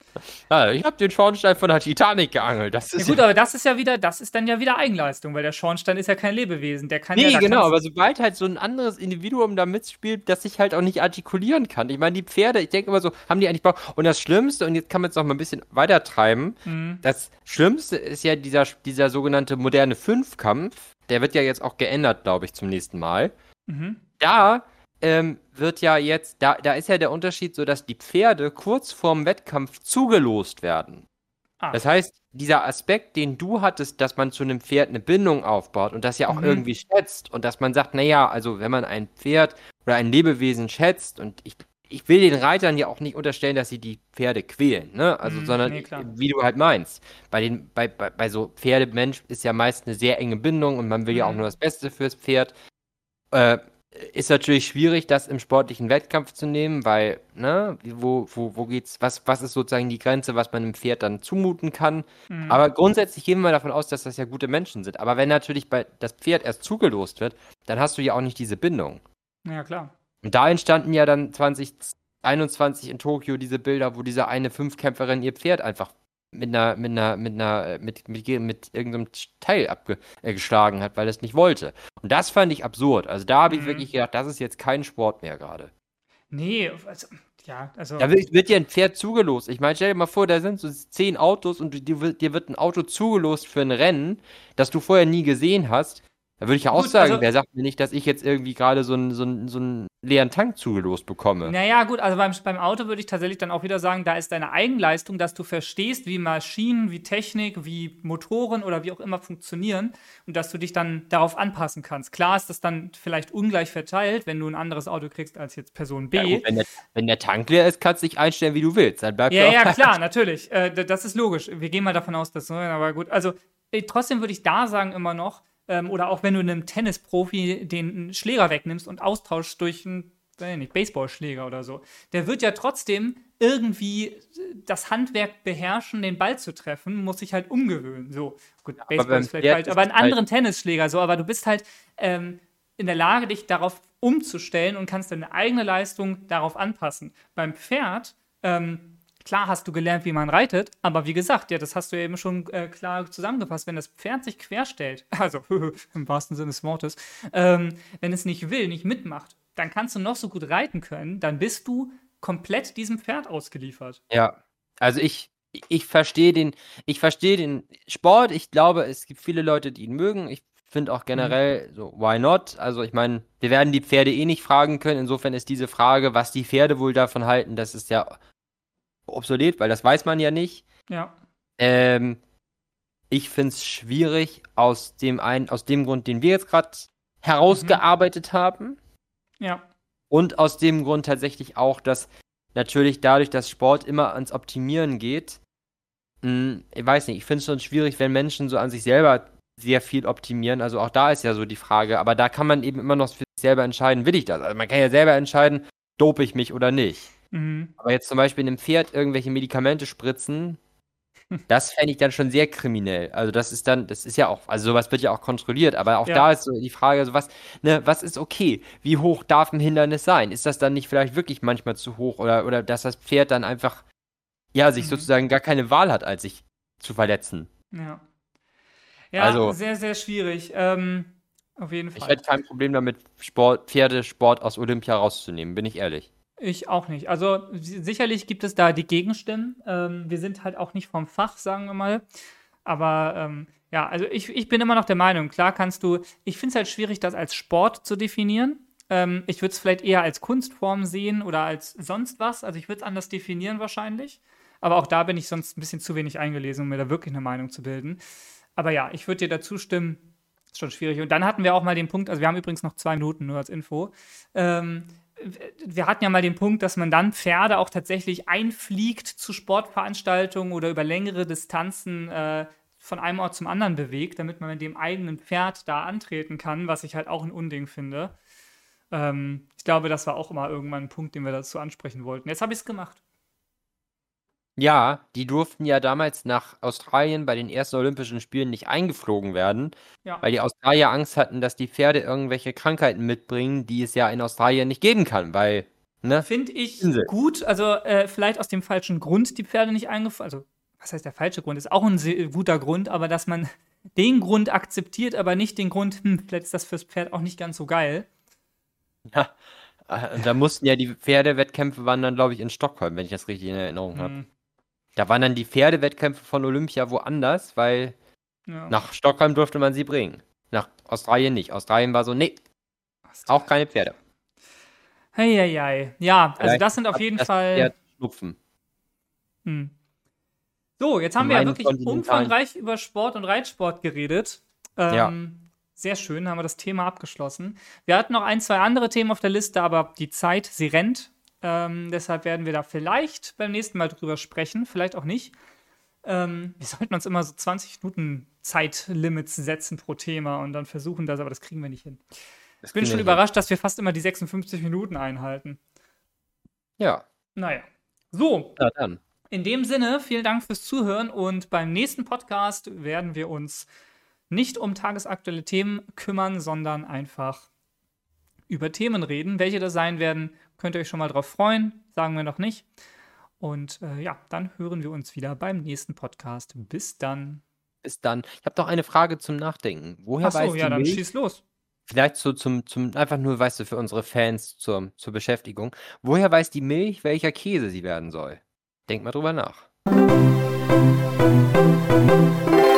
Ja, ich habe den Schornstein von der Titanic geangelt. Das Ja ist gut, ja. aber das ist ja wieder, das ist dann ja wieder Eigenleistung, weil der Schornstein ist ja kein Lebewesen. Der kann ja, Nee, da genau, kannst aber sobald halt so ein anderes Individuum da mitspielt, das sich halt auch nicht artikulieren kann. Ich meine, die Pferde, ich denke immer so, haben die eigentlich Bock? Und das Schlimmste, und jetzt kann man es noch mal ein bisschen weiter treiben, mhm. das Schlimmste ist ja dieser, dieser sogenannte moderne Fünfkampf. Der wird ja jetzt auch geändert, glaube ich, zum nächsten Mal. Mhm. Da ähm, wird ja jetzt, da, da ist ja der Unterschied so, dass die Pferde kurz vorm Wettkampf zugelost werden. Ah. Das heißt, dieser Aspekt, den du hattest, dass man zu einem Pferd eine Bindung aufbaut und das ja auch Mhm. irgendwie schätzt und dass man sagt, naja, also wenn man ein Pferd oder ein Lebewesen schätzt und ich, ich will den Reitern ja auch nicht unterstellen, dass sie die Pferde quälen, ne? Also, Mhm. sondern Nee, klar. wie du halt meinst. Bei den, bei, bei, bei so Pferdemensch ist ja meist eine sehr enge Bindung und man will ja auch Mhm. nur das Beste fürs Pferd. Äh, ist natürlich schwierig, das im sportlichen Wettkampf zu nehmen, weil, ne, wo, wo, wo geht's, was, was ist sozusagen die Grenze, was man einem Pferd dann zumuten kann. Mhm. Aber grundsätzlich gehen wir davon aus, dass das ja gute Menschen sind. Aber wenn natürlich bei das Pferd erst zugelost wird, dann hast du ja auch nicht diese Bindung. Ja, klar. Und da entstanden ja dann zwanzig einundzwanzig in Tokio diese Bilder, wo diese eine Fünfkämpferin ihr Pferd einfach mit einer, mit einer, mit einer, mit, mit, mit irgendeinem Teil abgeschlagen hat, weil es nicht wollte. Und das fand ich absurd. Also da habe ich Mhm. wirklich gedacht, das ist jetzt kein Sport mehr gerade. Nee, also, ja, also. Da wird, wird dir ein Pferd zugelost. Ich meine, stell dir mal vor, da sind so zehn Autos und du- dir wird, dir wird ein Auto zugelost für ein Rennen, das du vorher nie gesehen hast. Da würde ich ja auch Gut, sagen, also- wer sagt mir nicht, dass ich jetzt irgendwie gerade so einen, so einen, so einen leeren Tank zugelost bekomme? Naja, gut, also beim, beim Auto würde ich tatsächlich dann auch wieder sagen, da ist deine Eigenleistung, dass du verstehst, wie Maschinen, wie Technik, wie Motoren oder wie auch immer funktionieren und dass du dich dann darauf anpassen kannst. Klar ist das dann vielleicht ungleich verteilt, wenn du ein anderes Auto kriegst als jetzt Person B. Ja, gut, wenn, der, wenn der Tank leer ist, kannst du dich einstellen, wie du willst. Dann bleibt Ja, er auch ja, da. klar, natürlich. Äh, d- das ist logisch. Wir gehen mal davon aus, dass so, aber gut. Also äh, trotzdem würde ich da sagen immer noch, ähm, oder auch wenn du einem Tennisprofi den Schläger wegnimmst und austauschst durch einen, weiß ich nicht, Baseballschläger oder so, der wird ja trotzdem irgendwie äh, das Handwerk beherrschen, den Ball zu treffen, muss sich halt umgewöhnen. So, gut, Baseball beim ist vielleicht Pferd falsch, ist aber einen es halt- anderen Tennisschläger, so, aber du bist halt ähm, in der Lage, dich darauf umzustellen und kannst deine eigene Leistung darauf anpassen. Beim Pferd, ähm, klar hast du gelernt, wie man reitet, aber wie gesagt, ja, das hast du ja eben schon äh, klar zusammengefasst, wenn das Pferd sich querstellt, also im wahrsten Sinne des Wortes, ähm, wenn es nicht will, nicht mitmacht, dann kannst du noch so gut reiten können, dann bist du komplett diesem Pferd ausgeliefert. Ja, also ich, ich verstehe den, ich verstehe den Sport. Ich glaube, es gibt viele Leute, die ihn mögen. Ich finde auch generell so, why not? Also ich meine, wir werden die Pferde eh nicht fragen können. Insofern ist diese Frage, was die Pferde wohl davon halten, das ist ja obsolet, weil das weiß man ja nicht. Ja. Ähm, ich finde es schwierig aus dem einen, aus dem Grund, den wir jetzt gerade herausgearbeitet haben. Ja. Und aus dem Grund tatsächlich auch, dass natürlich dadurch, dass Sport immer ans Optimieren geht, mh, ich weiß nicht, ich finde es schon schwierig, wenn Menschen so an sich selber sehr viel optimieren. Also auch da ist ja so die Frage, aber da kann man eben immer noch für sich selber entscheiden, will ich das? Also man kann ja selber entscheiden, dope ich mich oder nicht. Mhm. Aber jetzt zum Beispiel einem Pferd irgendwelche Medikamente spritzen, das fände ich dann schon sehr kriminell. Also das ist dann, das ist ja auch, also sowas wird ja auch kontrolliert, aber auch Ja. da ist so die Frage, also was, ne, was ist okay? Wie hoch darf ein Hindernis sein? Ist das dann nicht vielleicht wirklich manchmal zu hoch oder, oder dass das Pferd dann einfach, ja, sich Mhm. sozusagen gar keine Wahl hat, als sich zu verletzen? Ja. Ja, Also- sehr, sehr schwierig. Ähm, auf jeden Ich Fall. hätte kein Problem damit, Sport, Pferdesport aus Olympia rauszunehmen, bin ich ehrlich. Ich auch nicht. Also si- sicherlich gibt es da die Gegenstimmen. Ähm, wir sind halt auch nicht vom Fach, sagen wir mal. Aber ähm, ja, also ich, ich bin immer noch der Meinung, klar kannst du, ich finde es halt schwierig, das als Sport zu definieren. Ähm, ich würde es vielleicht eher als Kunstform sehen oder als sonst was. Also ich würde es anders definieren wahrscheinlich. Aber auch da bin ich sonst ein bisschen zu wenig eingelesen, um mir da wirklich eine Meinung zu bilden. Aber ja, ich würde dir dazu stimmen, ist schon schwierig. Und dann hatten wir auch mal den Punkt, also wir haben übrigens noch zwei Minuten nur als Info. Ähm, wir hatten ja mal den Punkt, dass man dann Pferde auch tatsächlich einfliegt zu Sportveranstaltungen oder über längere Distanzen äh, von einem Ort zum anderen bewegt, damit man mit dem eigenen Pferd da antreten kann, was ich halt auch ein Unding finde. Ähm, ich glaube, das war auch immer irgendwann ein Punkt, den wir dazu ansprechen wollten. Jetzt habe ich es gemacht. Ja, die durften ja damals nach Australien bei den ersten Olympischen Spielen nicht eingeflogen werden, Ja. weil die Australier Angst hatten, dass die Pferde irgendwelche Krankheiten mitbringen, die es ja in Australien nicht geben kann, weil, ne? Finde ich Insel. gut, also äh, vielleicht aus dem falschen Grund die Pferde nicht eingeflogen. Also, was heißt der falsche Grund? Ist auch ein sehr guter Grund, aber dass man den Grund akzeptiert, aber nicht den Grund, hm, vielleicht ist das fürs Pferd auch nicht ganz so geil. Ja, äh, da mussten ja die Pferdewettkämpfe waren dann, glaube ich, in Stockholm, wenn ich das richtig in Erinnerung habe. Hm, Da waren dann die Pferdewettkämpfe von Olympia woanders, weil ja. nach Stockholm durfte man sie bringen. Nach Australien nicht. Australien war so, nee, auch keine Pferde. Heieiei. Ja, also Vielleicht das sind auf hat jeden das Fall. Pferd Schnupfen. Hm. So, jetzt haben In wir ja meinen wirklich kontinentalen- umfangreich über Sport und Reitsport geredet. Ähm, Ja. Sehr schön, haben wir das Thema abgeschlossen. Wir hatten noch ein, zwei andere Themen auf der Liste, aber die Zeit, sie rennt. Ähm, deshalb werden wir da vielleicht beim nächsten Mal drüber sprechen, vielleicht auch nicht. Ähm, wir sollten uns immer so zwanzig Minuten Zeitlimits setzen pro Thema und dann versuchen das, aber das kriegen wir nicht hin. Das Ich bin kriegen schon wir überrascht, dass wir fast immer die sechsundfünfzig Minuten einhalten. hin. Ja, Naja. So, na dann. in dem Sinne, vielen Dank fürs Zuhören und beim nächsten Podcast werden wir uns nicht um tagesaktuelle Themen kümmern, sondern einfach über Themen reden. Welche das sein werden, könnt ihr euch schon mal drauf freuen, sagen wir noch nicht. Und äh, ja, dann hören wir uns wieder beim nächsten Podcast. Bis dann. Bis dann. Ich habe noch eine Frage zum Nachdenken. Woher Achso, weiß ja, die dann Milch, schieß los. vielleicht so zum, zum, einfach nur, weißt du, für unsere Fans zur, zur Beschäftigung, woher weiß die Milch, welcher Käse sie werden soll? Denk mal drüber nach.